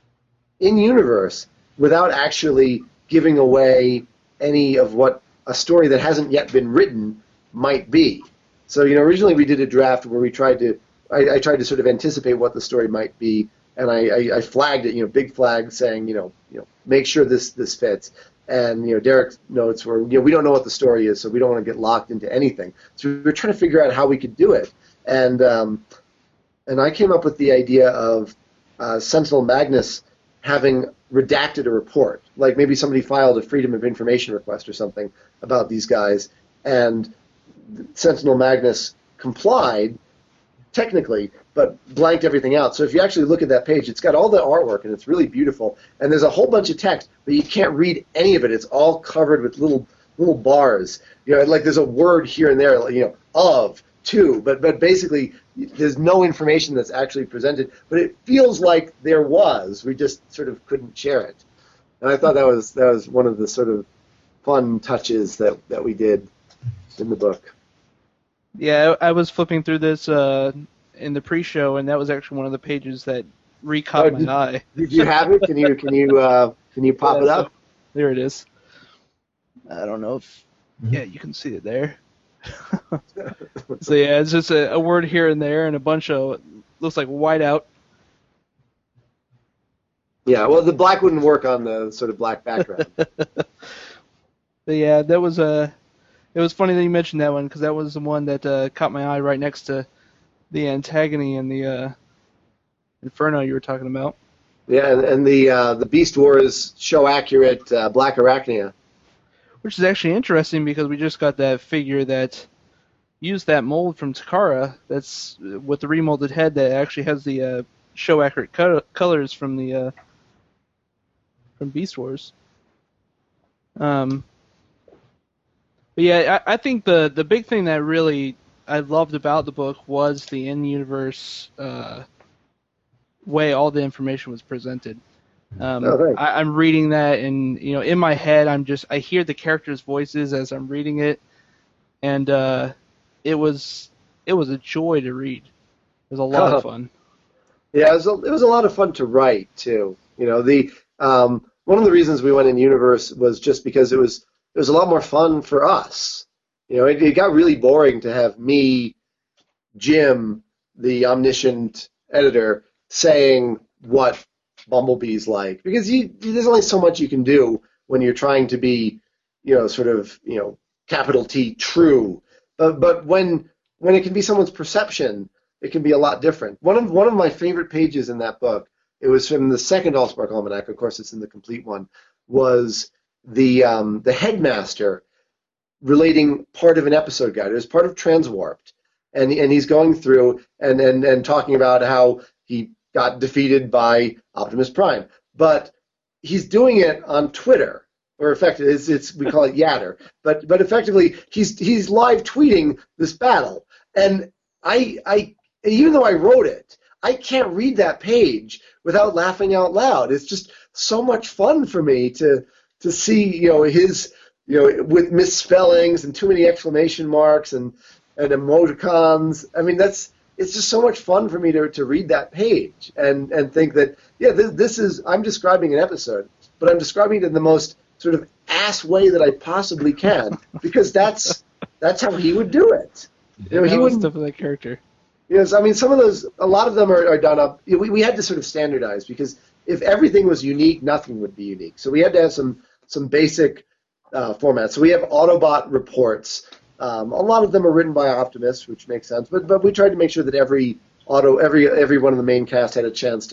in universe without actually giving away any of what a story that hasn't yet been written might be. So, you know, originally we did a draft where we tried to, I, I tried to sort of anticipate what the story might be, and I, I, I flagged it, you know, big flag saying, you know, you know, make sure this this fits. And, you know, Derek's notes were, you know, we don't know what the story is, so we don't want to get locked into anything. So we were trying to figure out how we could do it. And um, and I came up with the idea of uh, Sentinel Magnus having redacted a report. Like maybe somebody filed a Freedom of Information request or something about these guys, and Sentinel Magnus complied, technically, but blanked everything out. So if you actually look at that page, it's got all the artwork, and it's really beautiful. And there's a whole bunch of text, but you can't read any of it. It's all covered with little little bars. You know, like there's a word here and there, you know, of, to, but but basically there's no information that's actually presented. But it feels like there was. We just sort of couldn't share it. And I thought that was that was one of the sort of fun touches that, that we did in the book. Yeah, I was flipping through this uh, in the pre-show, and that was actually one of the pages that re-caught oh, my did, eye. Did you have it? Can you can you uh, can you pop yeah, it up? So, there it is. I don't know if yeah you can see it there. So yeah, it's just a, a word here and there, and a bunch of looks like whiteout. Yeah, well, the black wouldn't work on the sort of black background. But yeah, that was a. It was funny that you mentioned that one because that was the one that uh, caught my eye right next to the Antagony and the uh, Inferno you were talking about. Yeah, and, and the uh, the Beast Wars show accurate uh, Black Arachnia. Which is actually interesting because we just got that figure that used that mold from Takara. That's with the remolded head that actually has the uh, show accurate co- colors from the uh, from Beast Wars. Um. But yeah, I, I think the, the big thing that really I loved about the book was the in-universe uh, way all the information was presented. Um, oh, I, I'm reading that, and you know, in my head, I'm just I hear the characters' voices as I'm reading it, and uh, it was it was a joy to read. It was a lot of fun. Yeah, it was a, it was a lot of fun to write too. You know, the um, one of the reasons we went in universe was just because it was. It was a lot more fun for us. You know, it, it got really boring to have me, Jim, the omniscient editor, saying what Bumblebee's like. Because you, there's only so much you can do when you're trying to be, you know, sort of, you know, capital T, true. But, but when when it can be someone's perception, it can be a lot different. One of one of my favorite pages in that book, it was from the second Allspark Almanac, of course it's in the complete one, was the um, the headmaster relating part of an episode guide. It was part of Transwarped, and and he's going through and, and, and talking about how he got defeated by Optimus Prime, but he's doing it on Twitter, or effectively it's, it's we call it Yatter, but but effectively he's he's live tweeting this battle, and I I even though I wrote it, I can't read that page without laughing out loud. It's just so much fun for me to. To see, you know, his, you know, with misspellings and too many exclamation marks and, and emoticons. I mean, that's it's just so much fun for me to, to read that page and, and think that, yeah, this, this is, I'm describing an episode, but I'm describing it in the most sort of ass way that I possibly can because that's that's how he would do it. You know, that he was wouldn't. stuff of that character. Yes, I mean, some of those, a lot of them are, are done up. We, we had to sort of standardize because if everything was unique, nothing would be unique. So we had to have some some basic uh, formats. So we have Autobot reports. Um, a lot of them are written by Optimus, which makes sense. But but we tried to make sure that every auto every every one of the main cast had a chance to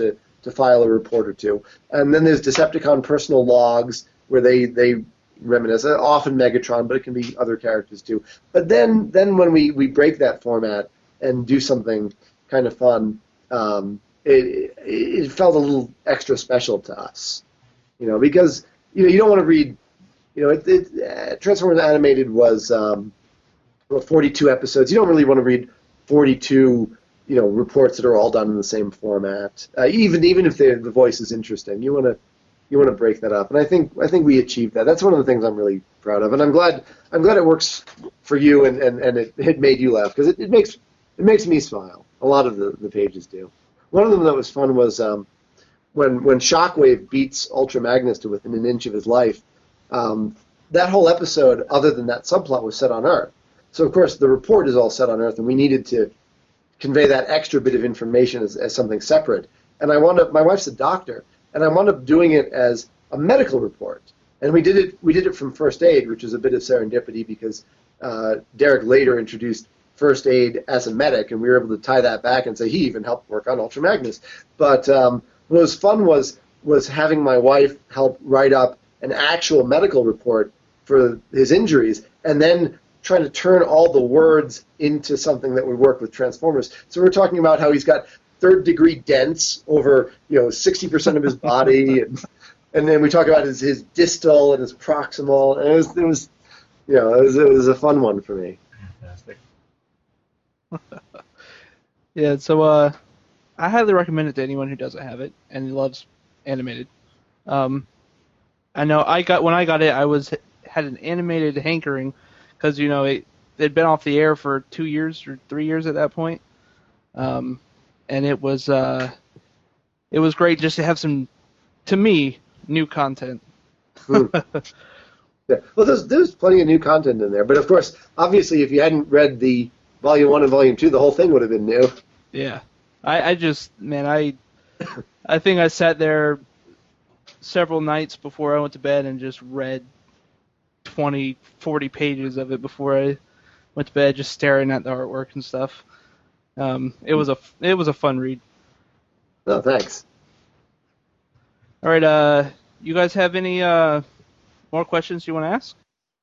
to file a report or two. And then there's Decepticon personal logs where they, they reminisce, often Megatron, but it can be other characters too. But then then when we, we break that format and do something kind of fun, um, it, it felt a little extra special to us, you know, because you know you don't want to read, you know, it, it, uh, Transformers Animated was um, well, forty-two episodes. You don't really want to read forty-two, you know, reports that are all done in the same format. Uh, even even if the the voice is interesting, you want to you want to break that up. And I think I think we achieved that. That's one of the things I'm really proud of, and I'm glad I'm glad it works for you and, and, and it, it made you laugh because it, it makes it makes me smile. A lot of the, the pages do. One of them that was fun was um, when when Shockwave beats Ultra Magnus to within an inch of his life. Um, that whole episode, other than that subplot, was set on Earth. So, of course, the report is all set on Earth, and we needed to convey that extra bit of information as, as something separate. And I wound up, my wife's a doctor, and I wound up doing it as a medical report. And we did it we did it from First Aid, which is a bit of serendipity because uh, Derek later introduced First Aid as a medic, and we were able to tie that back and say he even helped work on Ultra Magnus. But um, what was fun was was having my wife help write up an actual medical report for his injuries, and then trying to turn all the words into something that would work with Transformers. So we're talking about how he's got third-degree dents over, you know, sixty percent of his body, and and then we talk about his, his distal and his proximal, and it was, it was you know, it was, it was a fun one for me. Fantastic. Yeah, so uh, I highly recommend it to anyone who doesn't have it and loves animated. Um, I know I got when I got it, I was had an animated hankering because you know it had been off the air for two years or three years at that point, um, and it was uh, it was great just to have some, to me, new content. Hmm. Yeah. Well, there's there's plenty of new content in there, but of course, obviously, if you hadn't read the Volume One and Volume Two, the whole thing would have been new. Yeah, I, I just man, I I think I sat there several nights before I went to bed and just read twenty, forty pages of it before I went to bed, just staring at the artwork and stuff. Um, it was a it was a fun read. Oh, thanks. All right, uh, you guys have any uh, more questions you want to ask?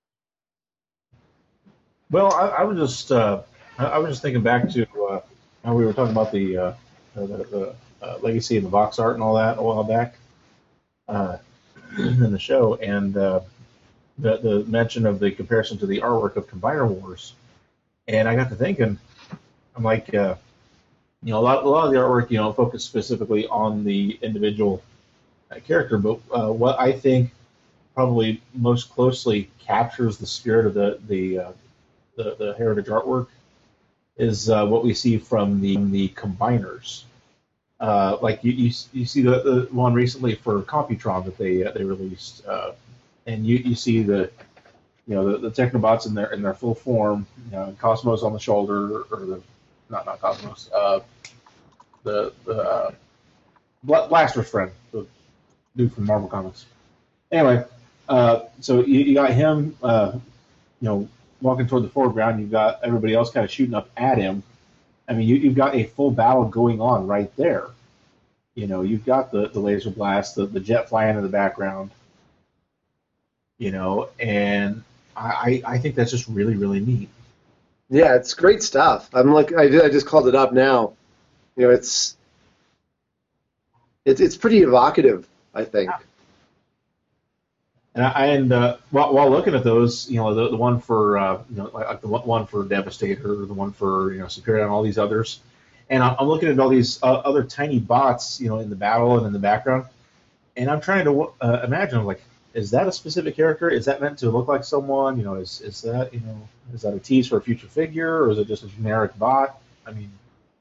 Well, I, I was just uh, I, I was just thinking back to uh, how we were talking about the uh, the, the uh, legacy of the box art and all that a while back uh, in the show, and uh, the the mention of the comparison to the artwork of Combiner Wars, and I got to thinking, I'm like, uh, you know, a lot a lot of the artwork, you know, focused specifically on the individual uh, character, but uh, what I think probably most closely captures the spirit of the the uh, the, the heritage artwork is uh, what we see from the the combiners. Uh, like you, you, you see the, the one recently for Computron that they uh, they released, uh, and you, you see the you know the, the Technobots in their in their full form, you know, Cosmos on the shoulder, or the not not Cosmos, uh, the the uh, Blaster's friend, the dude from Marvel Comics. Anyway, uh, so you, you got him, uh, you know, walking toward the foreground. You've got everybody else kind of shooting up at him. I mean, you, you've got a full battle going on right there. You know, you've got the, the laser blast, the, the jet flying in the background. You know, and I, I think that's just really, really neat. Yeah, it's great stuff. I'm like, I, I just called it up now. You know, it's it's it's pretty evocative, I think. And, I, and uh, while, while looking at those, you know, the, the one for uh, you know, like the one for Devastator, the one for you know Superior, and all these others, and I'm, I'm looking at all these uh, other tiny bots, you know, in the battle and in the background, and I'm trying to uh, imagine, like, is that a specific character? Is that meant to look like someone? You know, is is that you know, is that a tease for a future figure, or is it just a generic bot? I mean,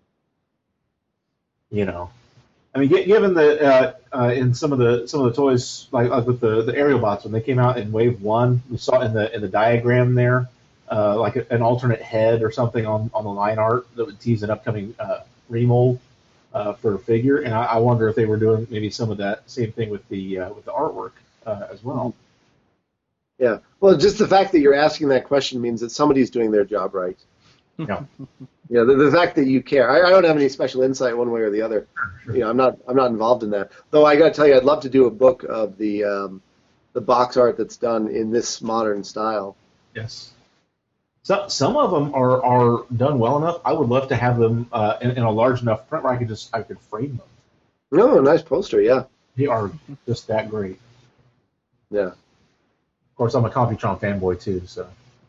you know. I mean, given the uh, uh, in some of the some of the toys, like, like with the, the aerial bots, when they came out in Wave One, we saw in the in the diagram there, uh, like a, an alternate head or something on, on the line art that would tease an upcoming uh, remold uh, for a figure. And I, I wonder if they were doing maybe some of that same thing with the uh, with the artwork uh, as well. Yeah. Well, just the fact that you're asking that question means that somebody's doing their job right. Yeah. Yeah, the, the fact that you care. I, I don't have any special insight one way or the other. Sure. You know, I'm not I'm not involved in that. Though I got to tell you, I'd love to do a book of the um, the box art that's done in this modern style. Yes. So, some of them are, are done well enough. I would love to have them uh, in, in a large enough print where I could just I could frame them. No, nice poster, yeah. They are just that great. Yeah. Of course, I'm a Computron fanboy too, so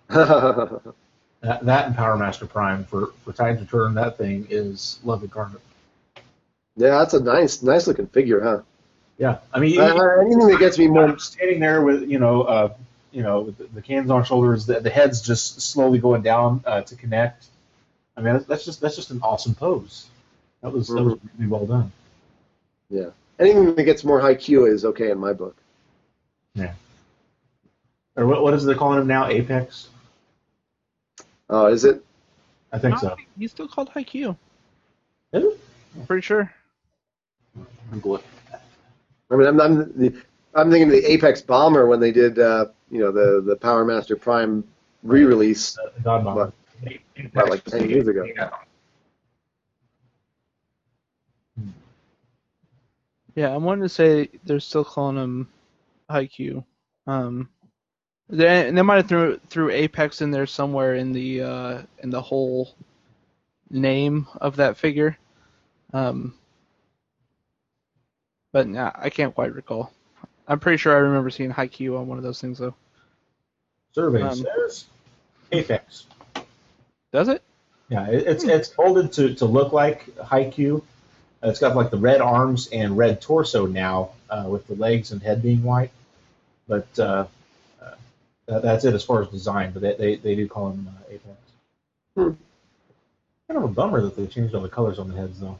that, that and Power Master Prime for for Titans Return. That thing is love incarnate. Yeah, that's a nice nice looking figure, huh? Yeah, I mean, Uh, anything that gets me more standing there with you know, uh, you know, with the, the cans on shoulders, the, the head's just slowly going down uh, to connect. I mean, that's, that's just that's just an awesome pose. That was that was really well done. Yeah, anything that gets more high Q is okay in my book. Yeah. Or what what is they calling him now? Apex? Oh, is it? I think No, so. He's still called Haikyuu. Is it? I'm pretty sure. Google it. I mean, I'm I'm, the, I'm thinking of the Apex Bomber when they did uh, you know the the Power Master Prime re-release Uh, God Bomber. about like ten years ago. Yeah, I wanted to say they're still calling him Haikyuu. Um, they and they might have threw threw Apex in there somewhere in the uh, in the whole name of that figure. Um, but nah, I can't quite recall. I'm pretty sure I remember seeing Haikyuu on one of those things though. Survey Um, says Apex. Does it? Yeah, it, it's it's molded to, to look like Haikyuu. Uh, it's got like the red arms and red torso now, uh, with the legs and head being white. But uh, uh, that, that's it as far as design. But they they, they do call him uh, Apex. Hmm. Kind of a bummer that they changed all the colors on the heads, though.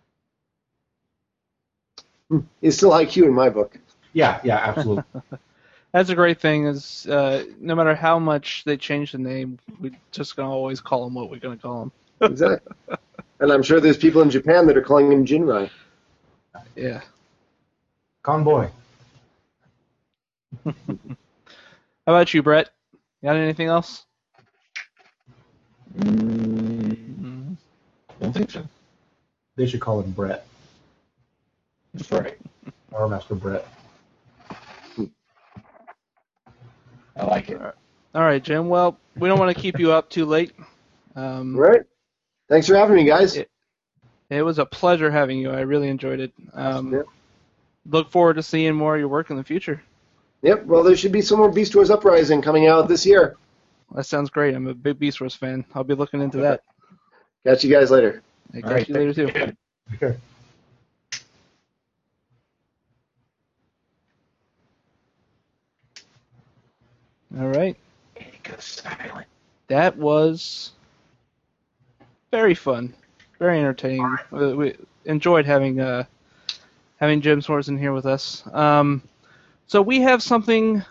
He's still high Q in my book. Yeah, yeah, absolutely. That's a great thing. Is uh, no matter how much they change the name, we're just gonna always call him what we're gonna call him. Exactly. And I'm sure there's people in Japan that are calling him Jinrai. Yeah. Convoy. How about you, Brett? Got anything else? Mm, don't think so. They should call him Brett. That's right. Power Master Brett. I like it. All right, Jim. Well, we don't want to keep you up too late. Um, All right. Thanks for having me, guys. It, it was a pleasure having you. I really enjoyed it. Um, Yep. Look forward to seeing more of your work in the future. Yep. Well, there should be some more Beast Wars Uprising coming out this year. That sounds great. I'm a big Beast Wars fan. I'll be looking into that. Catch you guys later. I'll All catch right, you later, too. Okay. All right. It goes silent. That was very fun, very entertaining. Uh, We enjoyed having uh, having Jim Swords here with us. Um, so we have something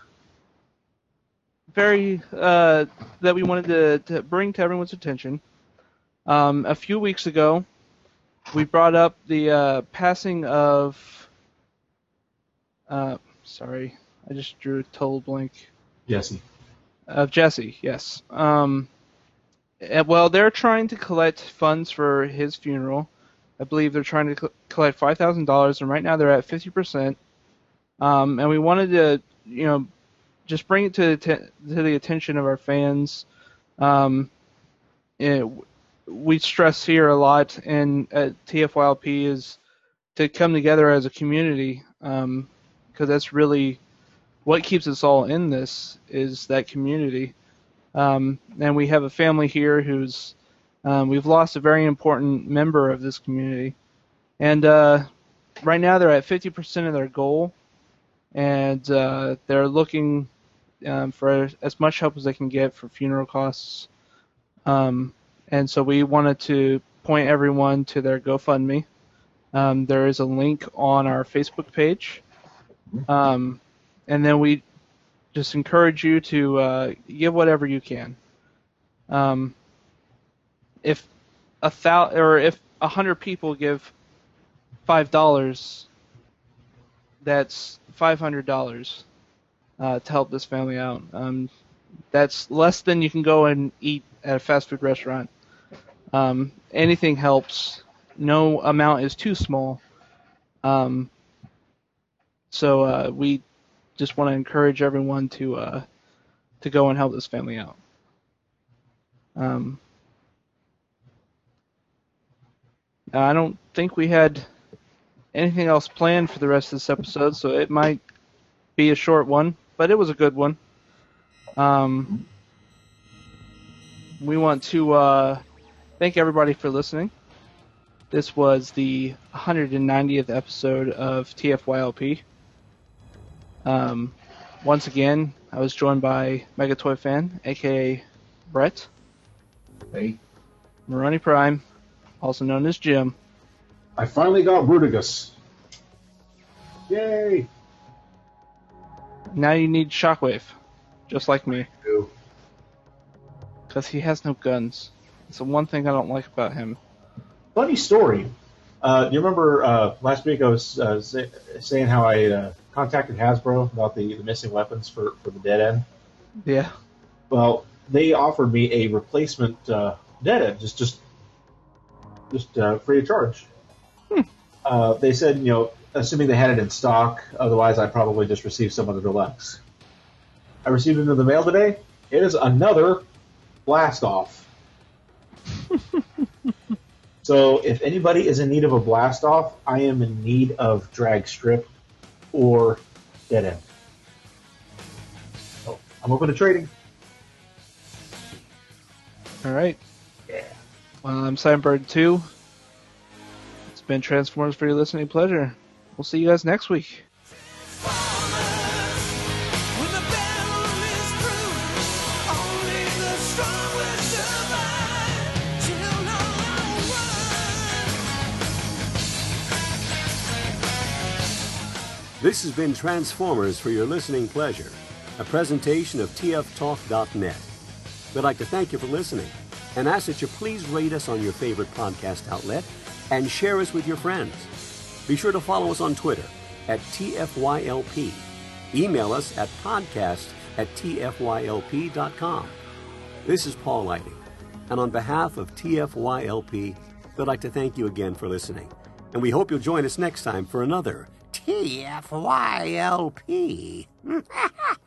very uh, that we wanted to, to bring to everyone's attention. Um, a few weeks ago, we brought up the uh, passing of. Uh, sorry, I just drew a total blank. Jesse. Of Jesse, yes. Um, and, well, they're trying to collect funds for his funeral. I believe they're trying to co- collect five thousand dollars, and right now they're at fifty percent. Um, and we wanted to, you know, just bring it to, to, to the attention of our fans. Um, it, we stress here a lot, and at T F Y L P, is to come together as a community, because um, that's really what keeps us all in this, is that community. Um, and we have a family here who's, um, we've lost a very important member of this community. And uh, right now they're at fifty percent of their goal, and uh, they're looking um, for as much help as they can get for funeral costs. Um, and so we wanted to point everyone to their GoFundMe. Um, there is a link on our Facebook page. Um, and then we just encourage you to uh, give whatever you can. Um, if a thou or if a hundred people give five dollars, that's five hundred dollars uh, to help this family out. Um, that's less than you can go and eat at a fast food restaurant. Um, anything helps. No amount is too small. Um, so uh, we just want to encourage everyone to uh, to go and help this family out. Um, I don't think we had anything else planned for the rest of this episode, so it might be a short one, but it was a good one. Um, we want to uh, thank everybody for listening. This was the one hundred ninetieth episode of T F Y L P. Um, once again, I was joined by Megatoy Fan, aka Brett. Hey. Maroni Prime, also known as Jim. I finally got Bruticus. Yay! Now you need Shockwave, just like me. Ew. Because he has no guns. It's the one thing I don't like about him. Funny story. Uh, you remember uh, last week I was uh, say, saying how I uh, contacted Hasbro about the, the missing weapons for, for the Dead End? Yeah. Well, they offered me a replacement uh, Dead End, just just just uh, free of charge. Hmm. Uh, they said, you know, assuming they had it in stock, otherwise I'd probably just receive some of the deluxe. I received it in the mail today. It is another blast off. So if anybody is in need of a blast off, I am in need of Drag Strip or Dead End. So I'm open to trading. All right. Yeah. Well, I'm Cyberberg two. It's been Transformers for your listening pleasure. We'll see you guys next week. When the battle is through, only the strong will survive. Children run. This has been Transformers for your listening pleasure, a presentation of T F talk dot net. We'd like to thank you for listening and ask that you please rate us on your favorite podcast outlet and share us with your friends. Be sure to follow us on Twitter at T F Y L P. Email us at podcast at T F Y L P dot com. This is Paul Lighting, and on behalf of T F Y L P, we'd like to thank you again for listening, and we hope you'll join us next time for another T F Y L P.